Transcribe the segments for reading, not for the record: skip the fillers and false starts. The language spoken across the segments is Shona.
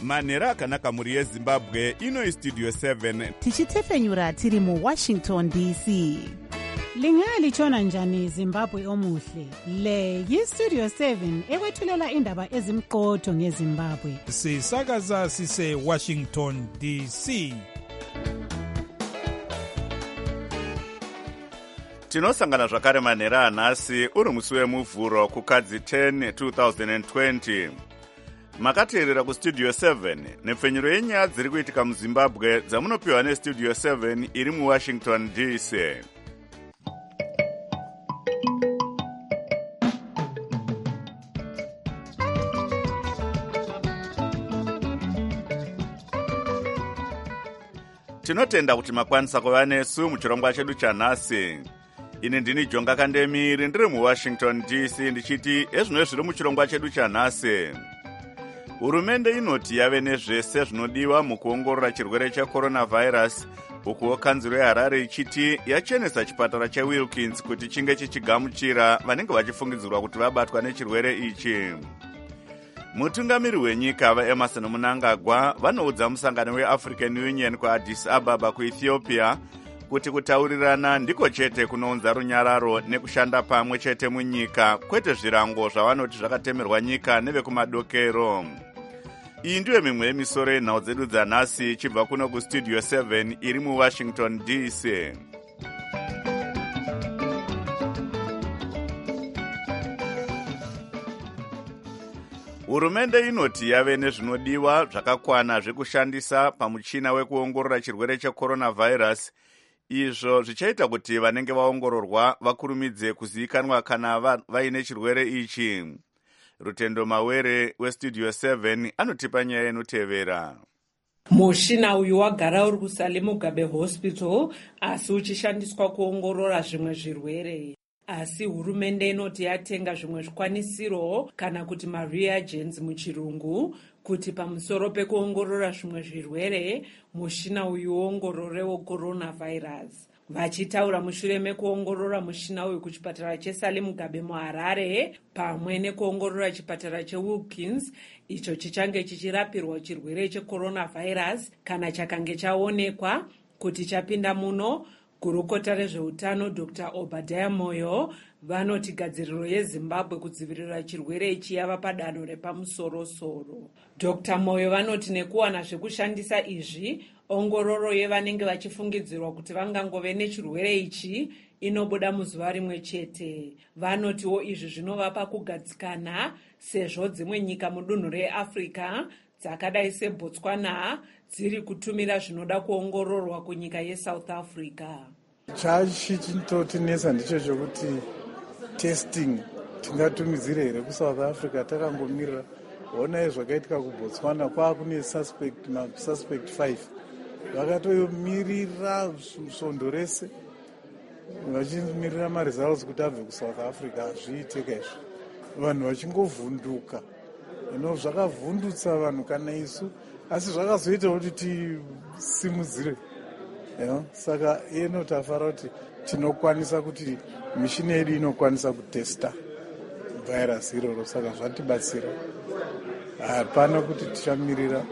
manhero akanaka mhuri yezimbabwe. Ino istudio 7 tichitefenyura tiri muWashington DC. Lingalitshona njani Zimbabwe omuhle? Le yiStudio 7 ekwethulela indaba ezimqotho ngeZimbabwe. Sisakaza sise Washington DC. tinosangana zvakare manhero anhasi uri musi wemuvhuro kukadzi 10 2020. Makateerera kustudio 7 nepfenyuro yenyaya dziri kuitika muzimbabwe dzamunopiwa nestudio 7 iri muWashington DC. Tinotenda kuti makwanisa kuva nesu muchirongwa chedu chanhasi. Ini ndini Jonga Kandemiri ndiri muWashington DC ndichiti ezvino zviri muchirongwa chedu chanhasi. Hurumende inoti yave nezvese zvinodiwa mukuongorora chirwere checoronavirus, ukuwo kanzuro yeHarare ichiti yachenesa chipatara cheWilkins kuti chinge chichigamuchira vanenge vachifungidzirwa kuti vabatwa nechirwere ichi. Mutungamiri wenyika vaEmerson Mnangagwa vanoudza musangano weAfrican Union kuAddis Ababa kuEthiopia kuti kutaurirana ndiko chete kunounza runyararo nekushanda pamwe chete munyika, kwete zvirango zvavanoti zvakatemerwa nyika nevekumadokero. Iyi ndiyo mimwe yemisoro yenhau dzedu dzanhasi chibva kuno kustudio 7 iri muWashington DC. Hurumende inoti yave nezvinodiwa zvakakwana zvekushandisa pamuchina wekuongorora chirwere checoronavirus, izvo zvichaita kuti vanenge vaongororwa vakurumidze kuzivikanwa kana vaine chirwere ichi. Rutendo Mawere westudio 7 anotipa nyaya inotevera. Mushina uyu wagara uri kuSalem Mugabe Hospital asi uchishandiswa kuongorora zvimwe zvirwere. Asi hurumende inoti yatenga zvimwe zvikwanisiro kana kuti reagents muchirungu kuti pamusoro pekuongorora zvimwe zvirwere mushina uyu uongororewo coronavirus. Vachitaura mushure mekuongorora mushina uyu kuchipatara cheSalem Mugabe muHarare pamwe nekuongorora chipatara cheWilkins icho chichange chichirapirwa chirwere checoronavirus kana chakange chaonekwa kuti chapinda muno. Gurukota rezveutano Dr. Obadiah Moyo vanoti gadziriro yeZimbabwe kudzivirira chirwere ichi yava padanho repamusoro-soro. Dr. Moyo vanoti nekuwana zvekushandisa izvi, ongororo yevanenge vachifungidzirwa kuti vangangove nechirwere ichi inobuda muzuva rimwe chete. Vanotiwo izvi zvinovapa kugadzikana sezvo dzimwe nyika mudunhu reAfrica dzakadai seBotswana dziri kutumira zvinoda kuongororwa kunyika yeSouth Africa. Chinotinesa ndicho chokuti testing tingatumidzire here kuSouth Africa takangomirira. Ona zvakaitika kuBotswana kwakune suspect 5 vakatomirira svondo rese vachimirira maresults kuti abve kuSouth Africa. Zviiteka izvi vanhu vachingovhunduka, zvakavhundutsa vanhu kana isu, asi zvakazoita kuti tisimudzire. Saka ino tafara kuti tinokwanisa kuti mishini yedu inokwanisa kutesta virus iroro, saka zvatibatsira. Hapana kuti tichamirira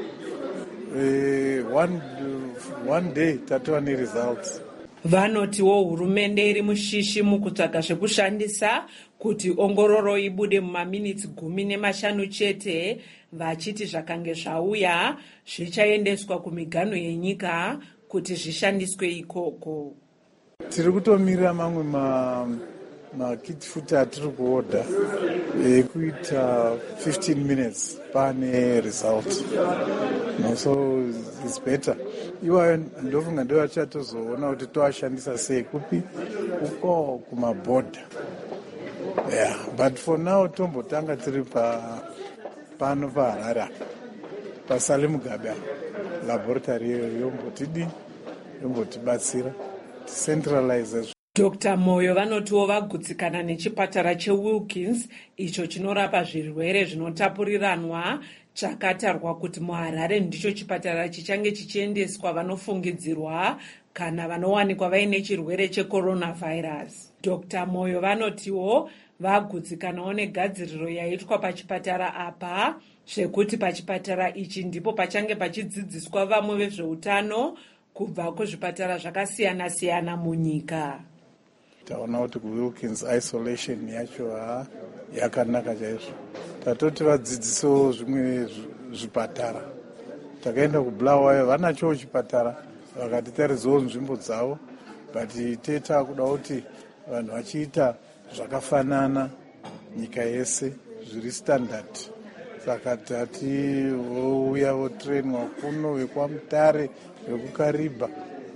one day tatova neresults. Vanotiwo hurumende iri mushishi mukutsvaga zvekushandisa kuti ongororo ibude mumaminitsi 15 chete, vachiti zvakange zvauya zvichaendeswa kumiganho yenyika kuti zvishandiswe ikoko. Tiri kutomirira mamwe makit futi atiri kuoda ekuita 15 minutes pane result. So it's better. Iwayo ndofunga ndo vachatozoona kuti toashandisa sei kupi uko kumabhodha. But for now tombotanga tiri pano paHarare paSalem Mugabe laboratory yombotibatsira centralize. Dr. Moyo vanotiwo vagutsikana nechipatara cheWilkins icho chinorapa zvirwere zvinotapuriranwa chakatarwa kuti muHarare ndicho chipatara chichange chichiendeswa vanofungidzirwa kana vanowanikwa vaine chirwere checoronavirus. Dr Moyo vanotiwo vagutsikanawo negadziriro yaitwa pachipatara apa, zvekuti pachipatara ichi ndipo pachange pachidzidziswa vamwe vezveutano kubva kuzvipatara zvakasiyana-siyana munyika. Taona kuti kuWilkins isolation yacho yakanaka chaizvo. Tatoti vadzidzisewo zvimwe zvipatara. Takaenda kuBulawayo vanacho chipatara vakatitaridzawo nzvimbo dzavo, but teta kuda kuti vanhu vachiita zvakafanana nyika yese zviri standard. Saka tati vouya votrainwa kuno vekwaMutare, vekuKariba,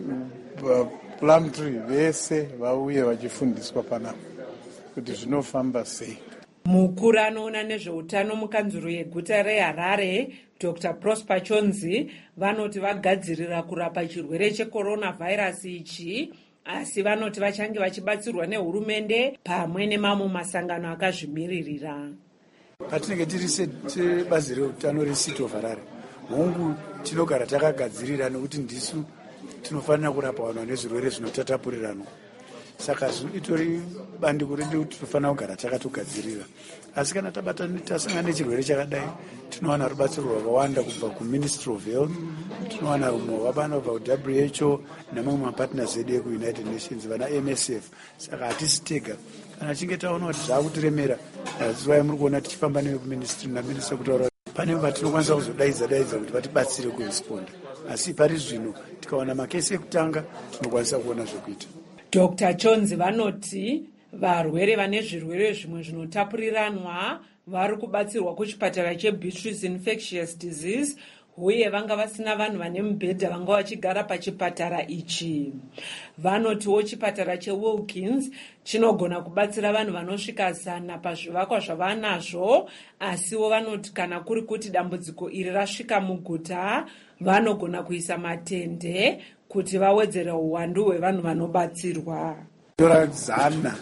Plumtree vese vauye vachifundiswa panapa kuti zvinofamba sei. Mukuru anoona nezveutano mukanzuro yeguta reHarare, Dr Prosper Chonzi, vanoti vagadzirira kurapa chirwere checoronavirus ichi, asi vanoti vachange vachibatsirwa nehurumende pamwe nemamwe masangano akazvimiririra. Patinenge tiri sebazi reutano reCity of Harare, hongu tinogara takagadzirira nekuti ndisu tinofanira kurapa vanhu vane zvirwere zvinotatapurirana. Saka itori bandiko redu kuti tinofanira kugara takatogadzirira. Asi kana tasangana nechirwere chakadai, tinowana rubatsiro rwakawanda kubva kuMinistry of Health, tinowana rumwe wabana kubva kuWHO namamwe mapartners edu ekuUnited Nations, vana MSF. Saka hatisi tega. Kana chinge taona kuti zvakutiremera, zuva muri kuona tichifamba nekuministry naminister kutaura pane patinokwanisa kuzodaidza kuti vatibatsire kuresponda. Asi pari zvino tikawana makesi ekutanga tinokwanisa kuona zvekuita. Dr Chonzi vanoti varwere vane zvirwere zvimwe zvinotapuriranwa vari kubatsirwa kuchipatara cheBeatrice Infectious Disease, uye vanga vasina vanhu vane mibhedha vanga vachigara pachipatara ichi. Vanotiwo chipatara cheWilkins chinogona kubatsira vanhu vanosvika 100 pazvivakwa zvavanazvo, asiwo vanoti kana kuri kuti dambudziko iri rasvika muguta, vanogona kuisa matende kuti vawedzere uwandu hwevanhu vanobatsirwa. Tora 100,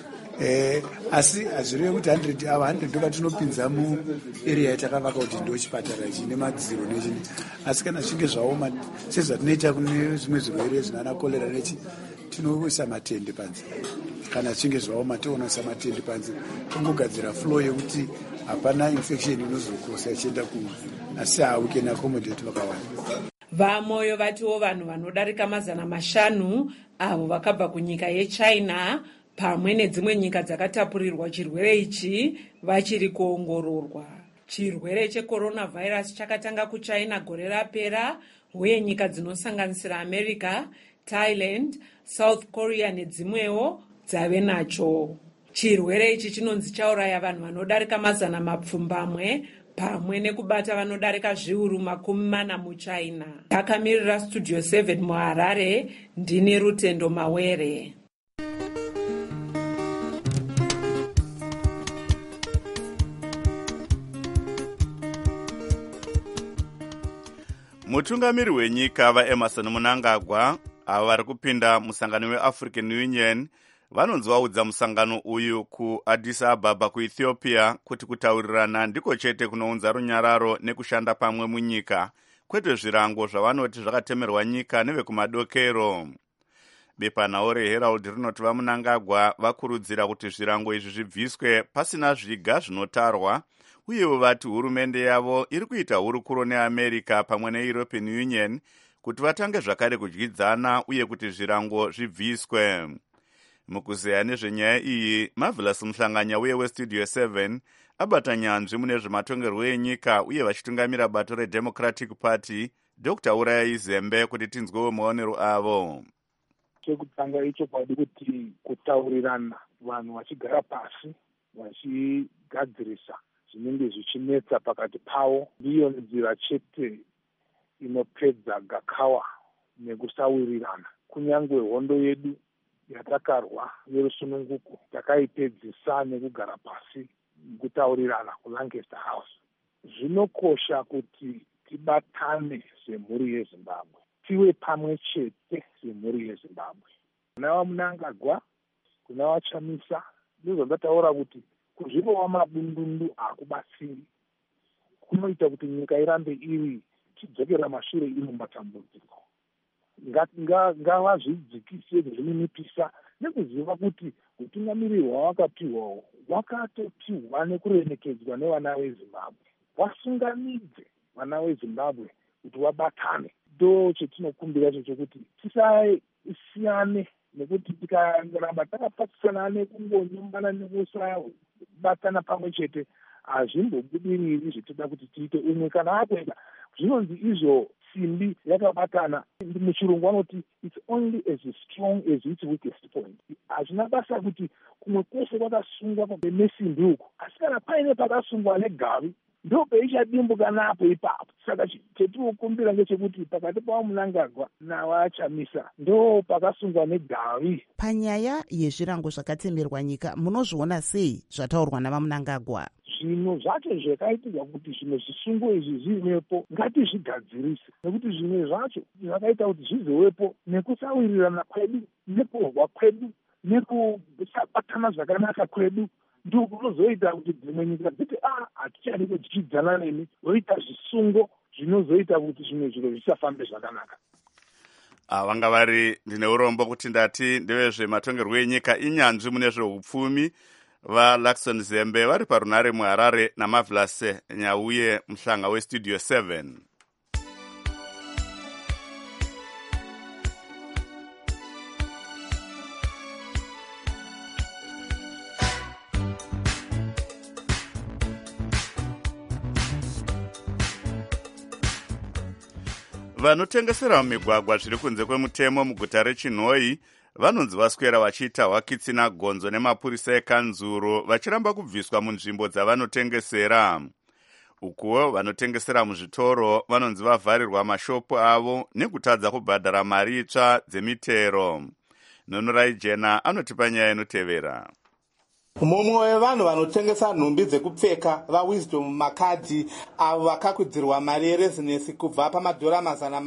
asi hazvirevi kuti 100 ava 100 ndoka tinopinza muarea yatakavaka kuti ndo chipatara chine madziro nechini. Asi kana zvinge zvaoma sezvatinoita kune zvimwe zvirwere zvinana kolera nechi, tinoisa matende panze. Kana zvinge zvaoma tonoisa matende panze, tongogadzira floor yekuti hapana infection inozokosa ichienda kumwe, asi we can accommodate vakawanda. VaMoyo vatiwo vanhu vanodarika 500 avo vakabva kunyika yeChina pamwe nedzimwe nyika dzakatapurirwa chirwere ichi vachiri kuongororwa. Chirwere checoronavirus chakatanga kuChina gore rapera, uye nyika dzinosanganisira America, Thailand, South Korea nedzimwewo dzave nacho. Chirwere ichi chinonzi chauraya vanhu vanodarika 200 pamwe nekubata vanodarika zviuru 40 muChina. Takamirira Studio 7 muHarare, ndini Rutendo Mawere. Mutungamiri wenyika vaEmerson Mnangagwa ava vari kupinda musangano weAfrican Union vanonzi vaudza musangano uyu kuAddis Ababa kuEthiopia kuti kutaurirana ndiko chete kunounza runyararo nekushanda pamwe munyika, kwete zvirango zvavanoti zvakatemerwa nyika nevekumadokero. Bepanhau reHerald rinoti vaMnangagwa vakurudzira kuti zvirango izvi zvibviswe pasina zviga zvinotarwa, uyewo vati hurumende yavo iri kuita hurukuro neAmerica pamwe neEuropean Union kuti vatange zvakare kudyidzana uye kuti zvirango zvibviswe. Mukuzeya nezvenyaya iyi, Marvelous Muhlanganya uye weStudio 7 abata nyanzvi mune zvematongerwo enyika uye vachitungamira bato reDemocratic Party, Dr Uraya Izembe, kuti tinzwewo maonero avo. Chekutanga icho padi kuti kutaurirana, vanhu vachigara pasi vachigadzirisa zvinenge zvichinetsa pakati pavo, ndiyo nzira chete inopedza gakawa nekusawirirana. Kunyangwe hondo yedu yatakarwa yerusununguko takaipedzisa nekugara pasi kutaurirana kuLancaster House. Zvinokosha kuti tibatane semhuri yeZimbabwe, tive pamwe chete semhuri yeZimbabwe. Kuna vaMnangagwa, kuna vaChamisa, ndizvo ndataura kuti kuzvirova mabundundu akubatsiri, kunoita kuti nyika irambe iri chidzokera mashure iri mumatambudziko. ngavazvidzikise zvininipisa nekuziva kuti utungamiriri hwawakapiwawo wakatopiwa nekuremekedzwa nevana vezimbabwe. Wasunganidze vana vezimbabwe kuti wabatane. Ndo chetinokumbira icho chokuti tisasiyane, nekuti tikaramba takapatisana nekungonyumbana nekusabatana pamwe chete hazvimbobudiriri zvitoda kuti tiite umwe kana akwenda. Zvinonzi izvo simbi yakabatana, muchirungu vanoti it's only as strong as its weakest point. Hazvina basa kuti kumwe kwese kwakasungwa nesimbi uku, asi kana paine pakasungwa negavi ndo peichadimbuka napo ipapo. Saka chetinokumbira ngechekuti pakati paMunangagwa nawaChamisa ndo pakasungwa negavi. Panyaya yezvirango zvakatsemerwa nyika, munozviona sei zvataurwa navaMunangagwa? Zvinhu zvacho zvakaitirwa kuti zvimwe zvisungo izvi zvivepo ngatizvigadzirise, nekuti zvimwe zvacho zvakaita kuti zvizovepo nekusawirirana kwedu, nekurwa kwedu, nekusabatana zvakanaka kwedu, ndiko kunozoita kuti dzimwe nyika dziti hatichadi kudyidzana nemi, voita zvisungo zvinozoita kuti zvimwe zviro zvisafambe zvakanaka. Vanga vari ndine urombo kuti ndati ndevezvematongerwo enyika inyanzvi mune zveupfumi vaLaxton Zembe vari parunare muHarare naMavlas Nyauye muhlanga weStudio 7. Vanotengesera mumigwagwa zviri kunze kwemutemo muguta reChinhoyi vanonzi vaswera vachiita hwakitsina gonzo nemapurisa ekanzuru vachiramba kubviswa munzvimbo dzavanotengesera. Ukuwo vanotengesera muzvitoro vanonzi vavharirwa mashopu avo nekutadza kubhadhara mari itsva dzemitero. Nonorai Jena anotipa nyaya inotevera. Mumwe wevanhu vanotengesa nhumbi dzekupfeka vaWisdom Makadhi avo vakakwidzirwa mari yerezinesi kubva pamadhora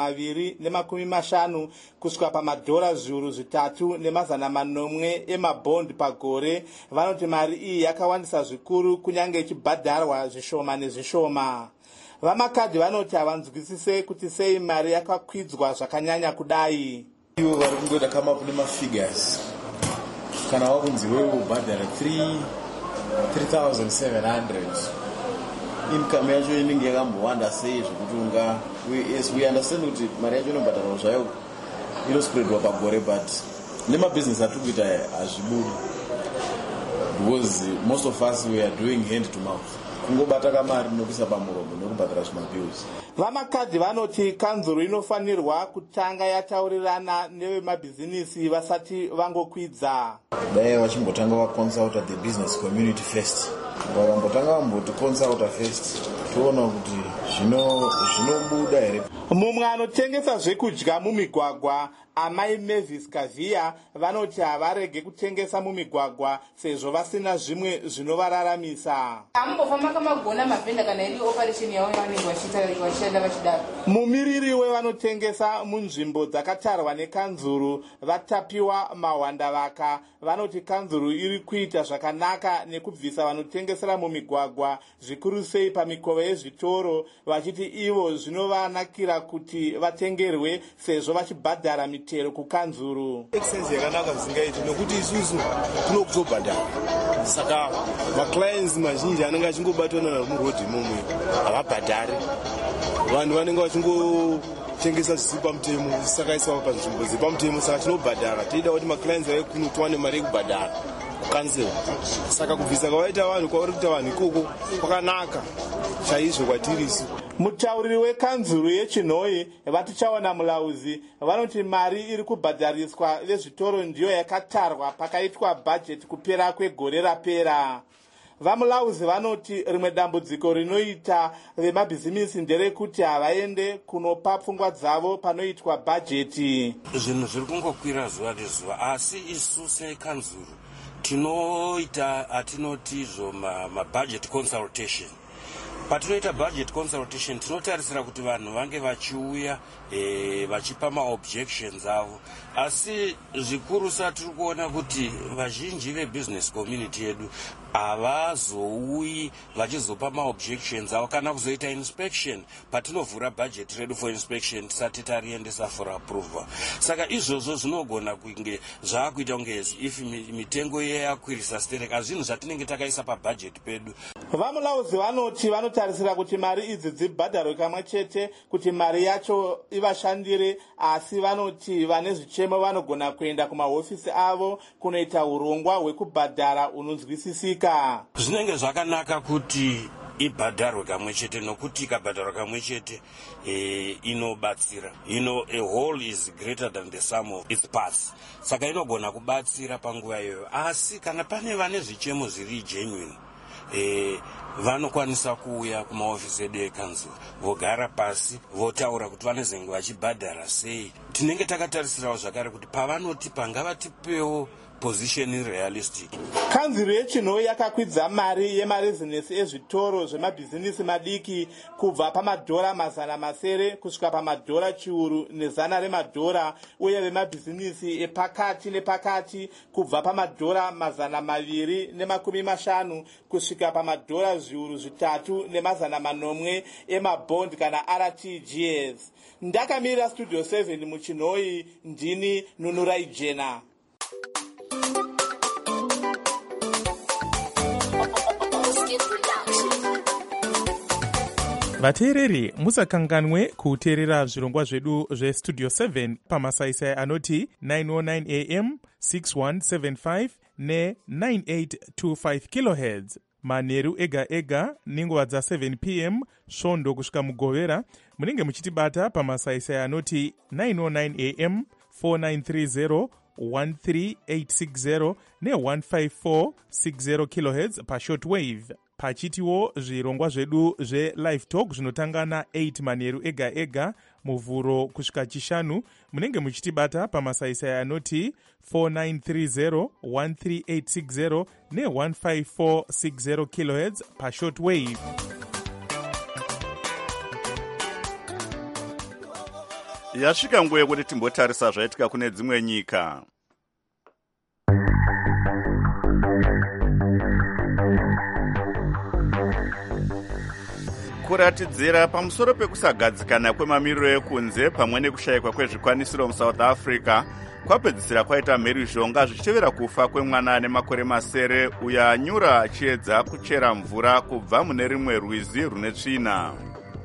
250 kusvika pamadhora zviuru 3,900 emabhondi pagore, vanoti mari iyi yakawandisa zvikuru kunyange ichibhadharwa zvishoma nezvishoma. VaMakadhi vanoti havanzwisise kuti sei mari yakakwidzwa zvakanyanya kudai. Ivo vari kungoda come up nemafigures. Kana wakunzi wewe ubhadhara 3,700 income yacho inenge yakambowanda sei zvokuti yes we understand kuti mari yacho inobhadharwa zvayo inospreadwa pagore, but nemabhizinesi atiri kuita hazvibudi because most of us we are doing hand to mouth, kungobata kamari nokuisa pamuromo nokubhadhara zvimabhills. VaMakadhi vanoti kanzuru inofanirwa kutanga yataurirana nevemabhizinisi vasati vangokwidza. Dai vachimbotanga vaconsulta the business community first, vakambotanga vamboti consulta first, toona kuti zvinobuda here. Mumwe anotengesa zvekudya mumigwagwa, Amai Mavis Kavia, vanoti havarege kutengesa mumigwagwa sezvo vasina zvimwe zvinovararamisa. Ambofamba kamagona mavhenda kana iri operation yavo yavanenge vachienda vachidaro. Mumiriri wevanotengesa munzvimbo dzakatarwa nekanzuru vatapiwa mahwandavaka vanoti kanzuru iri kuita zvakanaka nekubvisa vanotengesera mumigwagwa, zvikuru sei pamikova yezvitoro, vachiti ivo zvinovanakira kuti vatengerwe sezvo vachibhadhara mitero kukanzuru. Exchange yakanaka zvingaiti nokuti isusu tinokuzobhadhara, saka maclients mazhinji anenge achingobatwana namurodhi momwe havabhadhari, vanhu vanenge vachingotengesa zvisi pamutemo zvisakaiswa panzvimbo dzepamutemo, saka tinobhadhara teida kuti maclients vave kuno tiwane mari yekubhadhara kukansela. Saka kubvisa kwavaita vanhu kwavari kuita vanhu ikoko kwakanaka chaizvo kwatiri isu. Mutauriri wekanzuru yeChinhoyi vatichaona mulauzi vanoti mari iri kubhadhariswa vezvitoro ndiyo yakatarwa pakaitwa bhajeti kupera kwegore rapera. VaMulauzi vanoti rimwe dambudziko rinoita vemabhizimisi nderekuti havaende kunopa pfungwa dzavo panoitwa bhajeti. Zvinhu zviri kungokwira zuva nezuva, asi isu sekanzuru tinoita atinotizvo mabudget consultation. Patinoita budget consultation tinotarisira kuti vanhu vange vachiuya vachipa maobjections avo, asi zvikuru sa tiri kuona kuti vazhinji vebusiness community yedu havazouyi vachizopa maobjections avo kana kuzoita inspection patinovhura bhajet redu for inspection tisati tariendesa for approval. Saka izvozvo zvinogona kunge zvaakuita kunge if mitengo yakwirisa stereka zvinhu zvatinenge takaisa pabhajet pedu. Vamulauzi vanoti vanotarisira kuti mari idzi dzibhadharwe kamwe chete kuti mari yacho ivashandire, asi vanoti vane zvichemo vanogona kuenda kumahofisi avo kunoita urongwa hwekubhadhara unonzwisisika. Zvinenge zvakanaka kuti ibhadharwe kamwe chete, nokuti ikabhadharwa kamwe chete inobatsira. A whole is greater than the sum of its parts. Saka inogona kubatsira panguva iyoyo. Asi kana pane vane zvichemo zviri genuine, vanokwanisa kuuya kumahofisi edu ekanzuru vogara pasi votaura kuti vanezenge vachibhadhara sei. Tinenge takatarisirawo zvakare kuti pavanoti pangavatipewo position realistic. Kanzuru yeChinhoyi yakakwidza mari yemarezinesi ezvitoro zvemabhizinisi madiki kubva pamadhora 900 kusvika pamadhora chiuru nezana remadhora, uye vemabhizinisi epakati nepakati kubva pamadhora 250 kusvika pamadhora zviuru 3 nemazana 800 emabond kana RTGS. Ndakamirira Studio 7 muChinhoyi, ndini Nunurai Jena. vateereri musakanganwe kuteerera zvirongwa zvedu zvestudio 7 pamasaisai anoti 909 am 6175 ne9825 kilohertz manheru ega ega nenguva dza7 pm svondo kusvika mugovera. Munenge muchitibata pamasaisai anoti 909 am 4930 13860 ne15460 kilohertz pashortwave. Pachitiwo zvirongwa zvedu zve-live talk zvinotanga na8 manheru ega ega muvhuro kusvika chishanu. Munenge muchitibata pamasaisai anoti 4930 13860 ne15460 kilohertz pashortwave. Yasvika nguva yekuti timbotarisa zvaitika kune dzimwe nyika. Kuratidzira pamusoro pekusagadzikana kwemamiriro ekunze pamwe nekushayikwa kwezvikwanisiro muSouth Africa kwapedzisira kwaita mheruzhonga zvichitevera kufa kwemwana nemakore masere uyo anyura achiedza kuchera mvura kubva mune rimwe rwizi rune tsvina.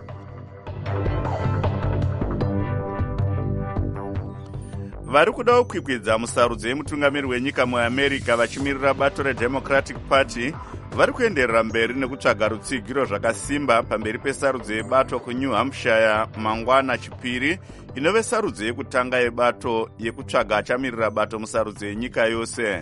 Vari kuda kukwikwidza musarudzo yemutungamiri wenyika muAmerica vachimirira bato reDemocratic Party vari kuenderera mberi nekutsvaga rutsigiro zvakasimba pamberi pesarudzo yebato kuNew Hampshire mangwana chipiri, inove sarudzo yekutanga yebato yekutsvaga achamirira bato musarudzo yenyika yose.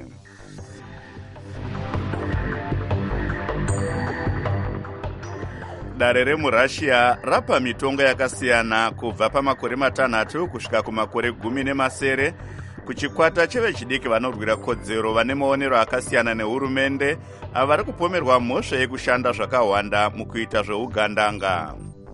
Dare remuRussia rapa mitongo yakasiyana kubva pamakore 6 kusvika kumakore 10 kuchikwata chevechidiki vanorwira kodzero vane maonero akasiyana nehurumende avari kupomerwa mhosva yekushanda zvakawanda mukuita zveugandanga.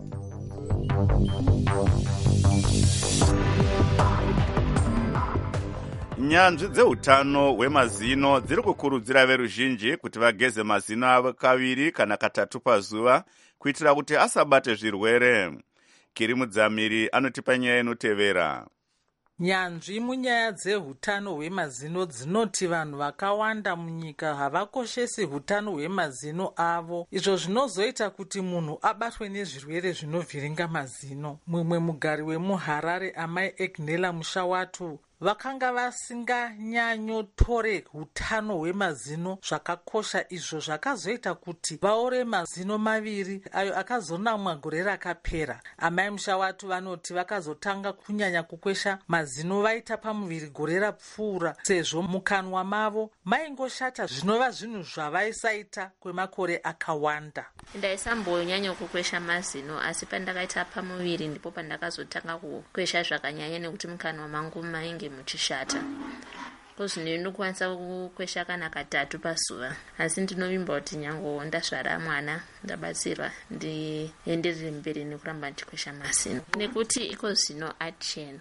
Nyanzvi dzeutano hwemazino dziri kukurudzira veruzhinji kuti vageze mazino avo kaviri kana katatu pazuva kuitira kuti asabate zvirwere. Kiri Mudzamiri anotipa nyaya inotevera. Nyanzvi munyaya dzehutano hwemazino dzinoti vanhu vakawanda munyika havakoshesi hutano hwemazino avo, izvo zvinozoita kuti munhu abatwe nezvirwere zvinovhiringa mazino. Mumwe mugari wemuHarare, amai Egnela Mushawatu, vakanga vasinganyanyotore hutano hwemazino zvakakosha, izvo zvakazoita kuti vaore mazino maviri ayo akazonamwa gore rakapera. Amai Mushawatu vanoti vakazotanga kunyanya kukwesha mazino vaita pamuviri gore rapfuura, sezvo mukanwa mavo maingoshata zvinova zvinhu zvavaisaita kwemakore akawanda. Ndaisambonyanya kukwesha mazino, asi pandakaita pamuviri ndipo pandakazotanga kukwesha zvakanyanya nekuti mukanwa mangu mainge muchishata. Kozvino ndinokwanisa kukwesha kana katatu pazuva, asi ndinovimba kuti nyango ndasvara mwana ndabatsirwa ndienderere mberi nekuramba ndichikwesha mazino nekuti iko zino achena.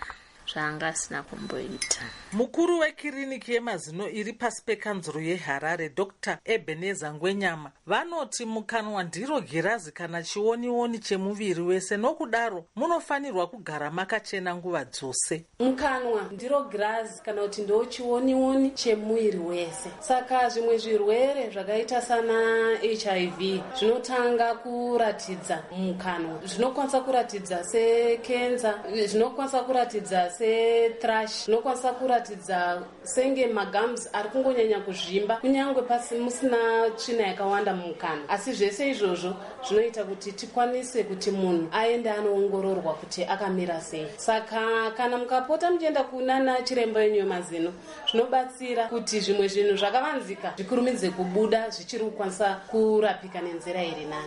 zvaanga asina kumboita. Mukuru wekiriniki yemazino iri pasi pekanzuro yeHarare, Dr. Ebeneza Ngwenyama, vanoti mukanwa ndiro girazi kana chionioni chemuviri wese, nokudaro munofanirwa kugara makachena nguva dzose. Mukanwa ndiro girazi kana kuti ndo chionioni chemuviri wese. Saka zvimwe zvirwere zvakaita sana HIV zvinotanga kuratidza mukanwa. Zvinokwanisa kuratidza sekenza, zvinokwanisa kuratidza thrush, zvinokwanisa kuratidza senge magums ari kungonyanya kuzvimba kunyangwe pasi musina tsvina yakawanda mumukanwa. Asi zvese izvozvo zvinoita kuti tikwanise kuti munhu aende anoongororwa kuti akamira sei. Saka kana mukapota muchienda kunana chiremba wenyu wemazino, zvinobatsira kuti zvimwe zvinhu zvakavanzika zvikurumidze kubuda zvichiri kukwanisa kurapika nenzira iri nani.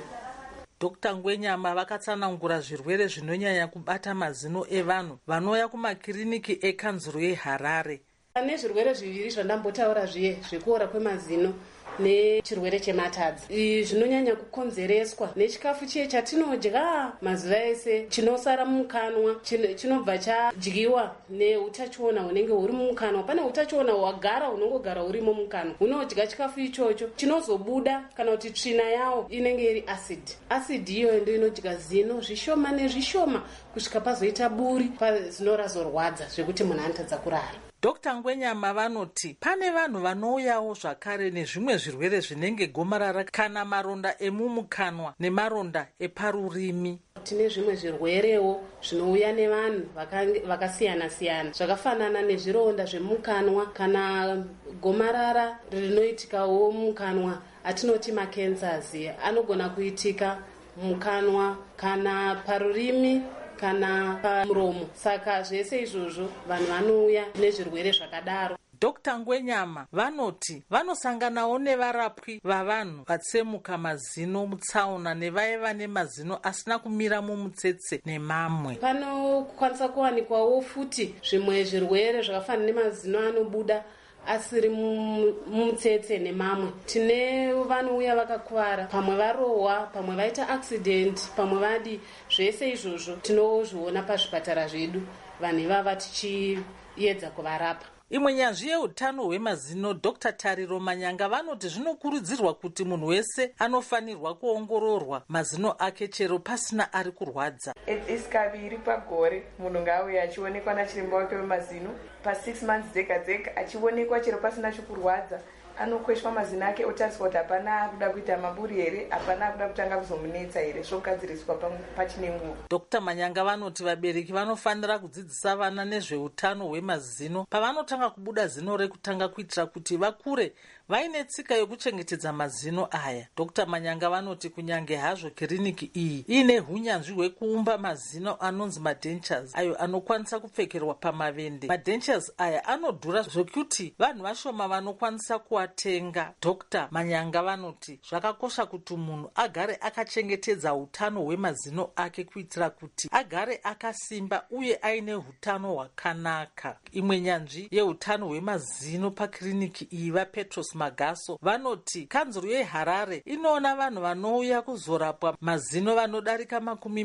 Dr. Ngwenyama vakatsanangura zvirwere zvinonyanya kubata mazino evanhu vanouya kumakiriniki ekanzuro yeHarare. Pane zvirwere zviviri zvandambotaura zviye zvekuora kwemazino nechirwere chematadzi. Zvinonyanya kukonzereswa nechikafu chiye chatinodya mazuva ese chinosara mumukanwa, chinobva chadyiwa neutachiona hunenge huri mumukanwa. Pane utachiona hwagara hunongogara hurimo mumukanwa, hunodya chikafu ichocho chinozobuda kana kuti tsvina yawo inenge iri acid iyoyo ndio inodya zino zvishoma nezvishoma kusvika pazoita buri pazino razorwadza zvekuti munhu anotadza kurara. Dr. Ngwenyama vanoti pane vanhu vanouyawo zvakare nezvimwe zvirwere zvinenge gomarara kana maronda emumukanwa nemaronda eparurimi. Tine zvimwe zvirwerewo zvinouya nevanhu vakasiyana-siyana zvakafanana nezvironda zvemukanwa kana gomarara rinoitikawo mukanwa atinoti macancers anogona kuitika mukanwa kana parurimi kana pamuromo. Saka zvese izvozvo vanhu vanouya nezvirwere zvakadaro. Dr. Ngwenyama vanoti vanosanganawo nevarapwi vavanhu vatsemuka mazino mutsaona nevaiva nemazino asina kumira mumutsetse nemamwe. Panokwanisa kuwanikwawo futi zvimwe zvirwere zvakafanana nemazino anobuda asiri mumutsetse nemamwe. Tine vanouya vakakuvara, pamwe varohwa, pamwe vaita accident, pamwe vadi. Zvese izvozvo tinozviona pazvipatara zvedu, vanhu ivava tichiedza kuvarapa. Imwe nyanzvi yeutano hwemazino Dr. Tariro Manyanga vanoti zvinokurudzirwa kuti munhu wese anofanirwa kuongororwa mazino ake chero pasina ari kurwadza. Edzisi kaviri pagore munhu ngauye achionekwa nachiremba wake wemazino, pa6 months dzega dzega achionekwa chero pasina chokurwadza. Anokweshwa mazino ake otariswa kuti hapana kuda kuita maburi here, hapana kuda kutanga kuzomunetsa here, zvogadziriswa pachine nguva. Dr. Manyanga vanoti vabereki vanofanira kudzidzisa vana nezveutano hwemazino pavanotanga kubuda zino rekutanga kuitira kuti vakure vaine tsika yokuchengetedza mazino aya. Dr. Manyanga vanoti kunyange hazvo kiriniki iyi ine hunyanzvi hwekuumba mazino anonzi madentures ayo anokwanisa kupfekerwa pamavende. Madentures aya anodhura zvokuti vanhu vashoma vanokwanisa kuatenga. Dr. Manyanga vanoti zvakakosha kuti munhu agare akachengetedza utano hwemazino ake kuitira kuti agare akasimba uye aine hutano hwakanaka. Imwe nyanzvi yeutano hwemazino pakiriniki iyi vaPetros Magaso vanoti kanzuro yeHarare inoona vanhu vanouya kuzorapwa mazino vanodarika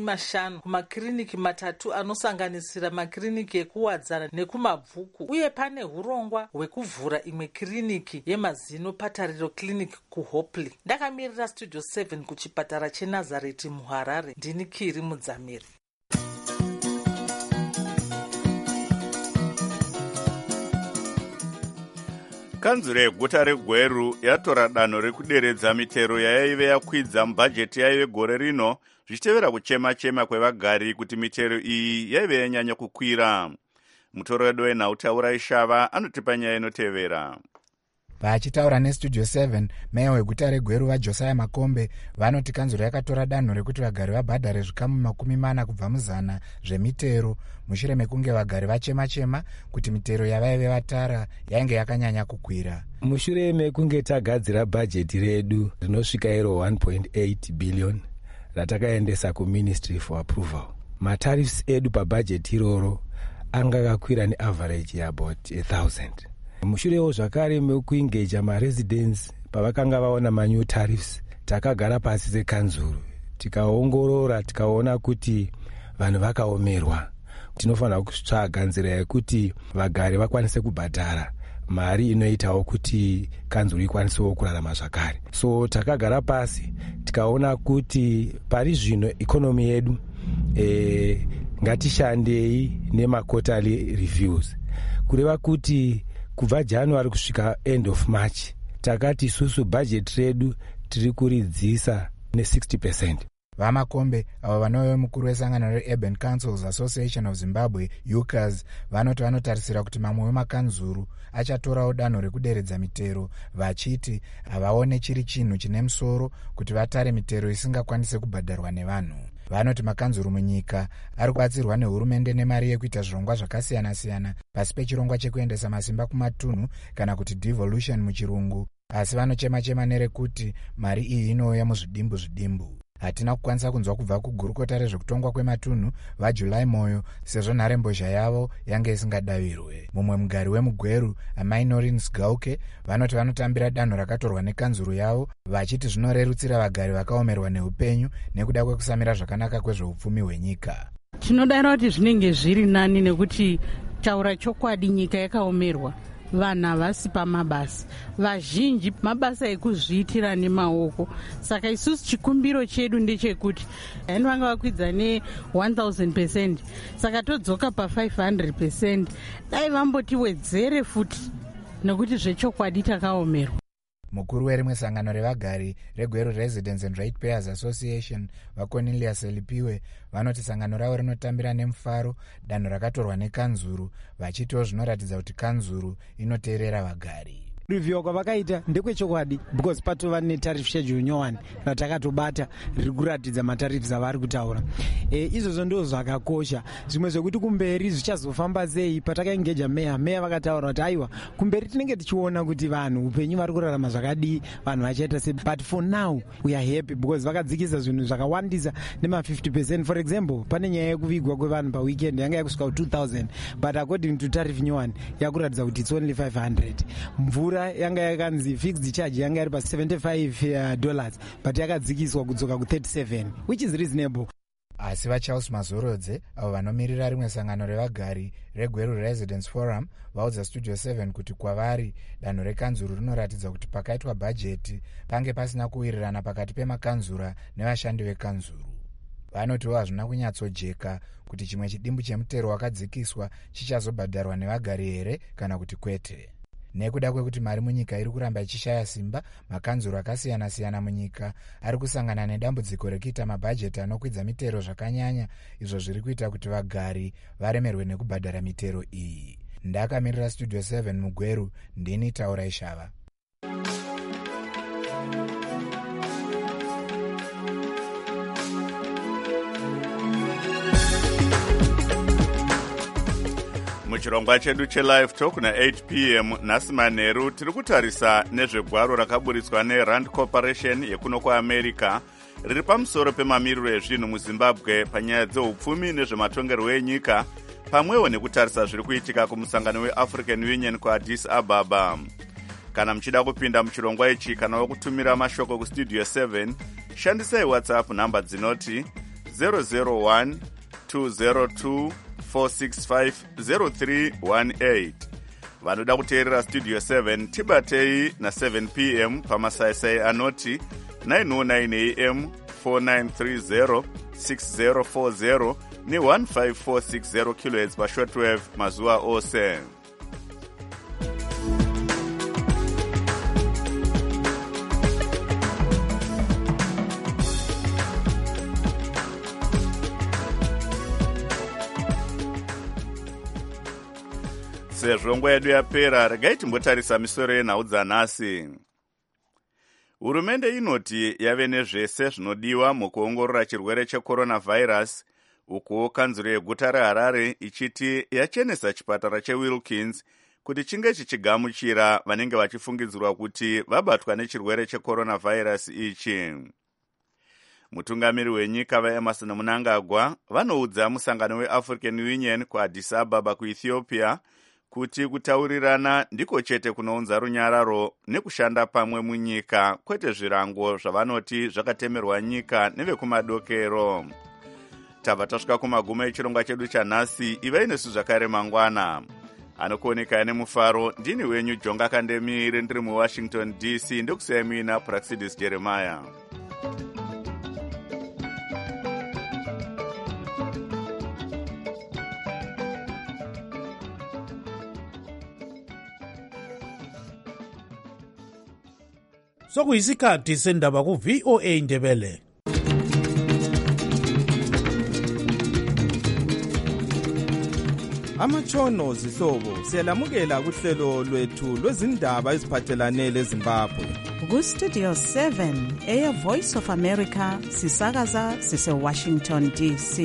50 kumakiriniki matatu anosanganisira makiriniki ekuwadzana nekumabvuku, uye pane urongwa hwekuvhura imwe kiriniki yemazino patariro clinic kuHopley. Ndakamirira Studio 7 kuchipatara cheNazareti muHarare. Ndini Kiri Mudzamiri. Kanzuro yeguta reGweru yatora danho rekuderedza mitero yaive yakwidza mubhajeti yaive gore rino zvichitevera kuchema-chema kwevagari kuti mitero iyi yaive yanyanya kukwira. Mutoro wedu wenhauta Ishava anotipa nyaya inotevera. Vachitaura neStudio 7, meya weguta reGweru vaJosiah Makombe vanoti kanzuro yakatora danho rekuti vagari vabhadhare zvikamu 40 kubva muzana zvemitero mushure mekunge vagari vachema-chema kuti mitero yavaive vatara yainge yakanyanya kukwira. Mushure mekunge tagadzira bhajeti redu rinosvika iro 1.8 billion ratakaendesa kuMinistry for Approval, matariffs edu pabhajeti iroro anga akakwira neaverage yabout 1000. Mushurewo zvakare mekuingeja maresidents pavakanga vaona manew tariffs, takagara pasi sekanzuro tikaongorora tikaona kuti vanhu vakaomerwa tinofanira kutsvaga nzira yekuti vagari vakwanise kubhadhara mari inoitawo kuti kanzuru ikwanisewo kurarama zvakare. So takagara pasi tikaona kuti pari zvino ikonomi yedu ngatishandei nemaquarterly reviews, kureva kuti kubva January kusvika end of March takati isusu budget redu tiri kuridzisa ne60%. Vamakombe avo vanove mukuru wesangano reUrban Councils Association of Zimbabwe UCAS vanoti vanotarisira kuti mamwe wemakanzuru achatorawo danho rekuderedza mitero, vachiti havaone chiri chinhu chine musoro kuti vatare mitero isingakwanise kubhadharwa nevanhu. Vanoti makanzuru munyika ari kubatsirwa nehurumende nemari yekuita zvirongwa zvakasiyana-siyana pasi pechirongwa chekuendesa masimba kumatunhu kana kuti devolution muchirungu, asi vanochema-chema nerekuti mari iyi inouya muzvidimbu. Hatina kukwanisa kunzwa kubva kugurukota rezvekutongwa kwematunhu vaJuly Moyo sezvo nharembozha yavo yange isingadavirwe. Mumwe mugari wemugweru Amai Norins Gauke vanoti vanotambira danho rakatorwa nekanzuru yavo, vachiti zvinorerutsira vagari vakaomerwa neupenyu nekuda kwekusamira zvakanaka kwezveupfumi hwenyika. Tinodaro kuti zvinenge zviri nani nekuti taura chokwadi nyika yakaomerwa. Vanhu havasi pamabasa, vazhinji mabasa ekuzviitira nemaoko. Saka isusu chikumbiro chedu ndechekuti yani vanga vakwidza ne1000%, saka todzoka pa500%, dai vambotiwedzere futi nekuti zvechokwadi takaomerwa. Mukuru werimwe sangano revagari reGweru Residents and Ratepayers Association vaCornelius Elipiwe vanoti sangano ravo rinotambira nemufaro danho rakatorwa nekanzuru, vachitiwo zvinoratidza kuti kanzuru inoteerera vagari. Review kwavakaita ndekwechokwadi because patova netariff schedule nyowani ratakatobata riri kuratidza matariffs avari kutaura. Izvozvo ndizvo zvakakosha. Zvimwe zvekuti kumberi zvichazofamba sei, patakaengeja meya vakataura kuti aiwa kumberi tinenge tichiona kuti vanhu upenyu vari kurarama zvakadii, vanhu vachaita sei, but for now we are happy because vakadzikisa zvinhu zvakawandisa nema50%. For example, pane nyaya yekuvigwa kwevanhu paweekend yanga yakusvika 2000 but according to tariff nyowani yakuratidza kuti it's only 500. Mvura yanga yakanzi fixed charge yanga iri pa$75 but yakadzikiswa kudzoka ku37 which is reasonable. Asi vaCharles Mazorodze avo vanomirira rimwe sangano revagari reGweru Residents Forum vaudza Studio 7 kuti kwavari danho rekanzuru rinoratidza kuti pakaitwa bhajeti pange pasina kuwirirana pakati pemakanzura nevashandi vekanzuru. Vanotiwo hazvina kunyatsojeka kuti chimwe chidimbu chemutero wakadzikiswa chichazobhadharwa nevagari here kana kuti kwete. Nekuda kwekuti mari munyika iri kuramba ichishaya simba, makanzuru akasiyana-siyana munyika ari kusangana nedambudziko rekuita mabhajeti anokwidza mitero zvakanyanya, izvo zviri kuita kuti vagari varemerwe nekubhadhara mitero iyi. Ndakamirira Studio 7 muGweru, ndini Taura Ishava. Muchirongwa chedu chelive talk na8 p.m. nhasi manheru tiri kutarisa nezvegwaro rakaburitswa neRand Corporation yekuno kuAmerica riri pamusoro pemamiriro ezvinhu muZimbabwe panyaya dzeupfumi nezvematongerwo enyika, pamwewo nekutarisa zviri kuitika kumusangano weAfrican Union kuAddis Ababa. Kana muchida kupinda muchirongwa ichi kana wekutumira mashoko kustudio 7, shandisai WhatsApp namba dzinoti 001 202 4650318. Vanoda kuteerera Studio 7 tibatei na7 p.m. pamasaisai anoti 909 a.m. 4930 6040 ne15460 kHz pashortwave mazuva ose. Sezvo nguva yedu yapera, regai timbotarisa misoro yenhau dzanhasi. Hurumende inoti yave nezvese zvinodiwa mukuongorora chirwere checoronavirus, uku kanzuro yeguta reHarare ichiti yachenesa chipatara cheWilkins kuti chinge chichigamuchira vanenge vachifungidzirwa kuti vabatwa nechirwere checoronavirus ichi. Mutungamiri wenyika vaEmerson Mnangagwa vanoudza musangano weAfrican Union kuAddis Ababa kuEthiopia kuti kutaurirana ndiko chete kunounza runyararo nekushanda pamwe munyika, kwete zvirango zvavanoti zvakatemerwa nyika nevekumadokero. tabva tasvika kumaguma echirongwa chedu chanhasi. ivai nesu zvakare mangwana. Anokuoneka nemufaro ndini wenyu Jonga Kandemire ndiri muWashington DC. Ndokusiyai muina Praxidis Jeremiah. Sokuyisikhathi sendaba ku VOA Ndebele. Amatshono zihlobo siyalamukela kuhlelo lwethu lwezindaba eziphathelane leZimbabwe. Ku Studio 7 Air Voice of America sisakaza sise Washington DC.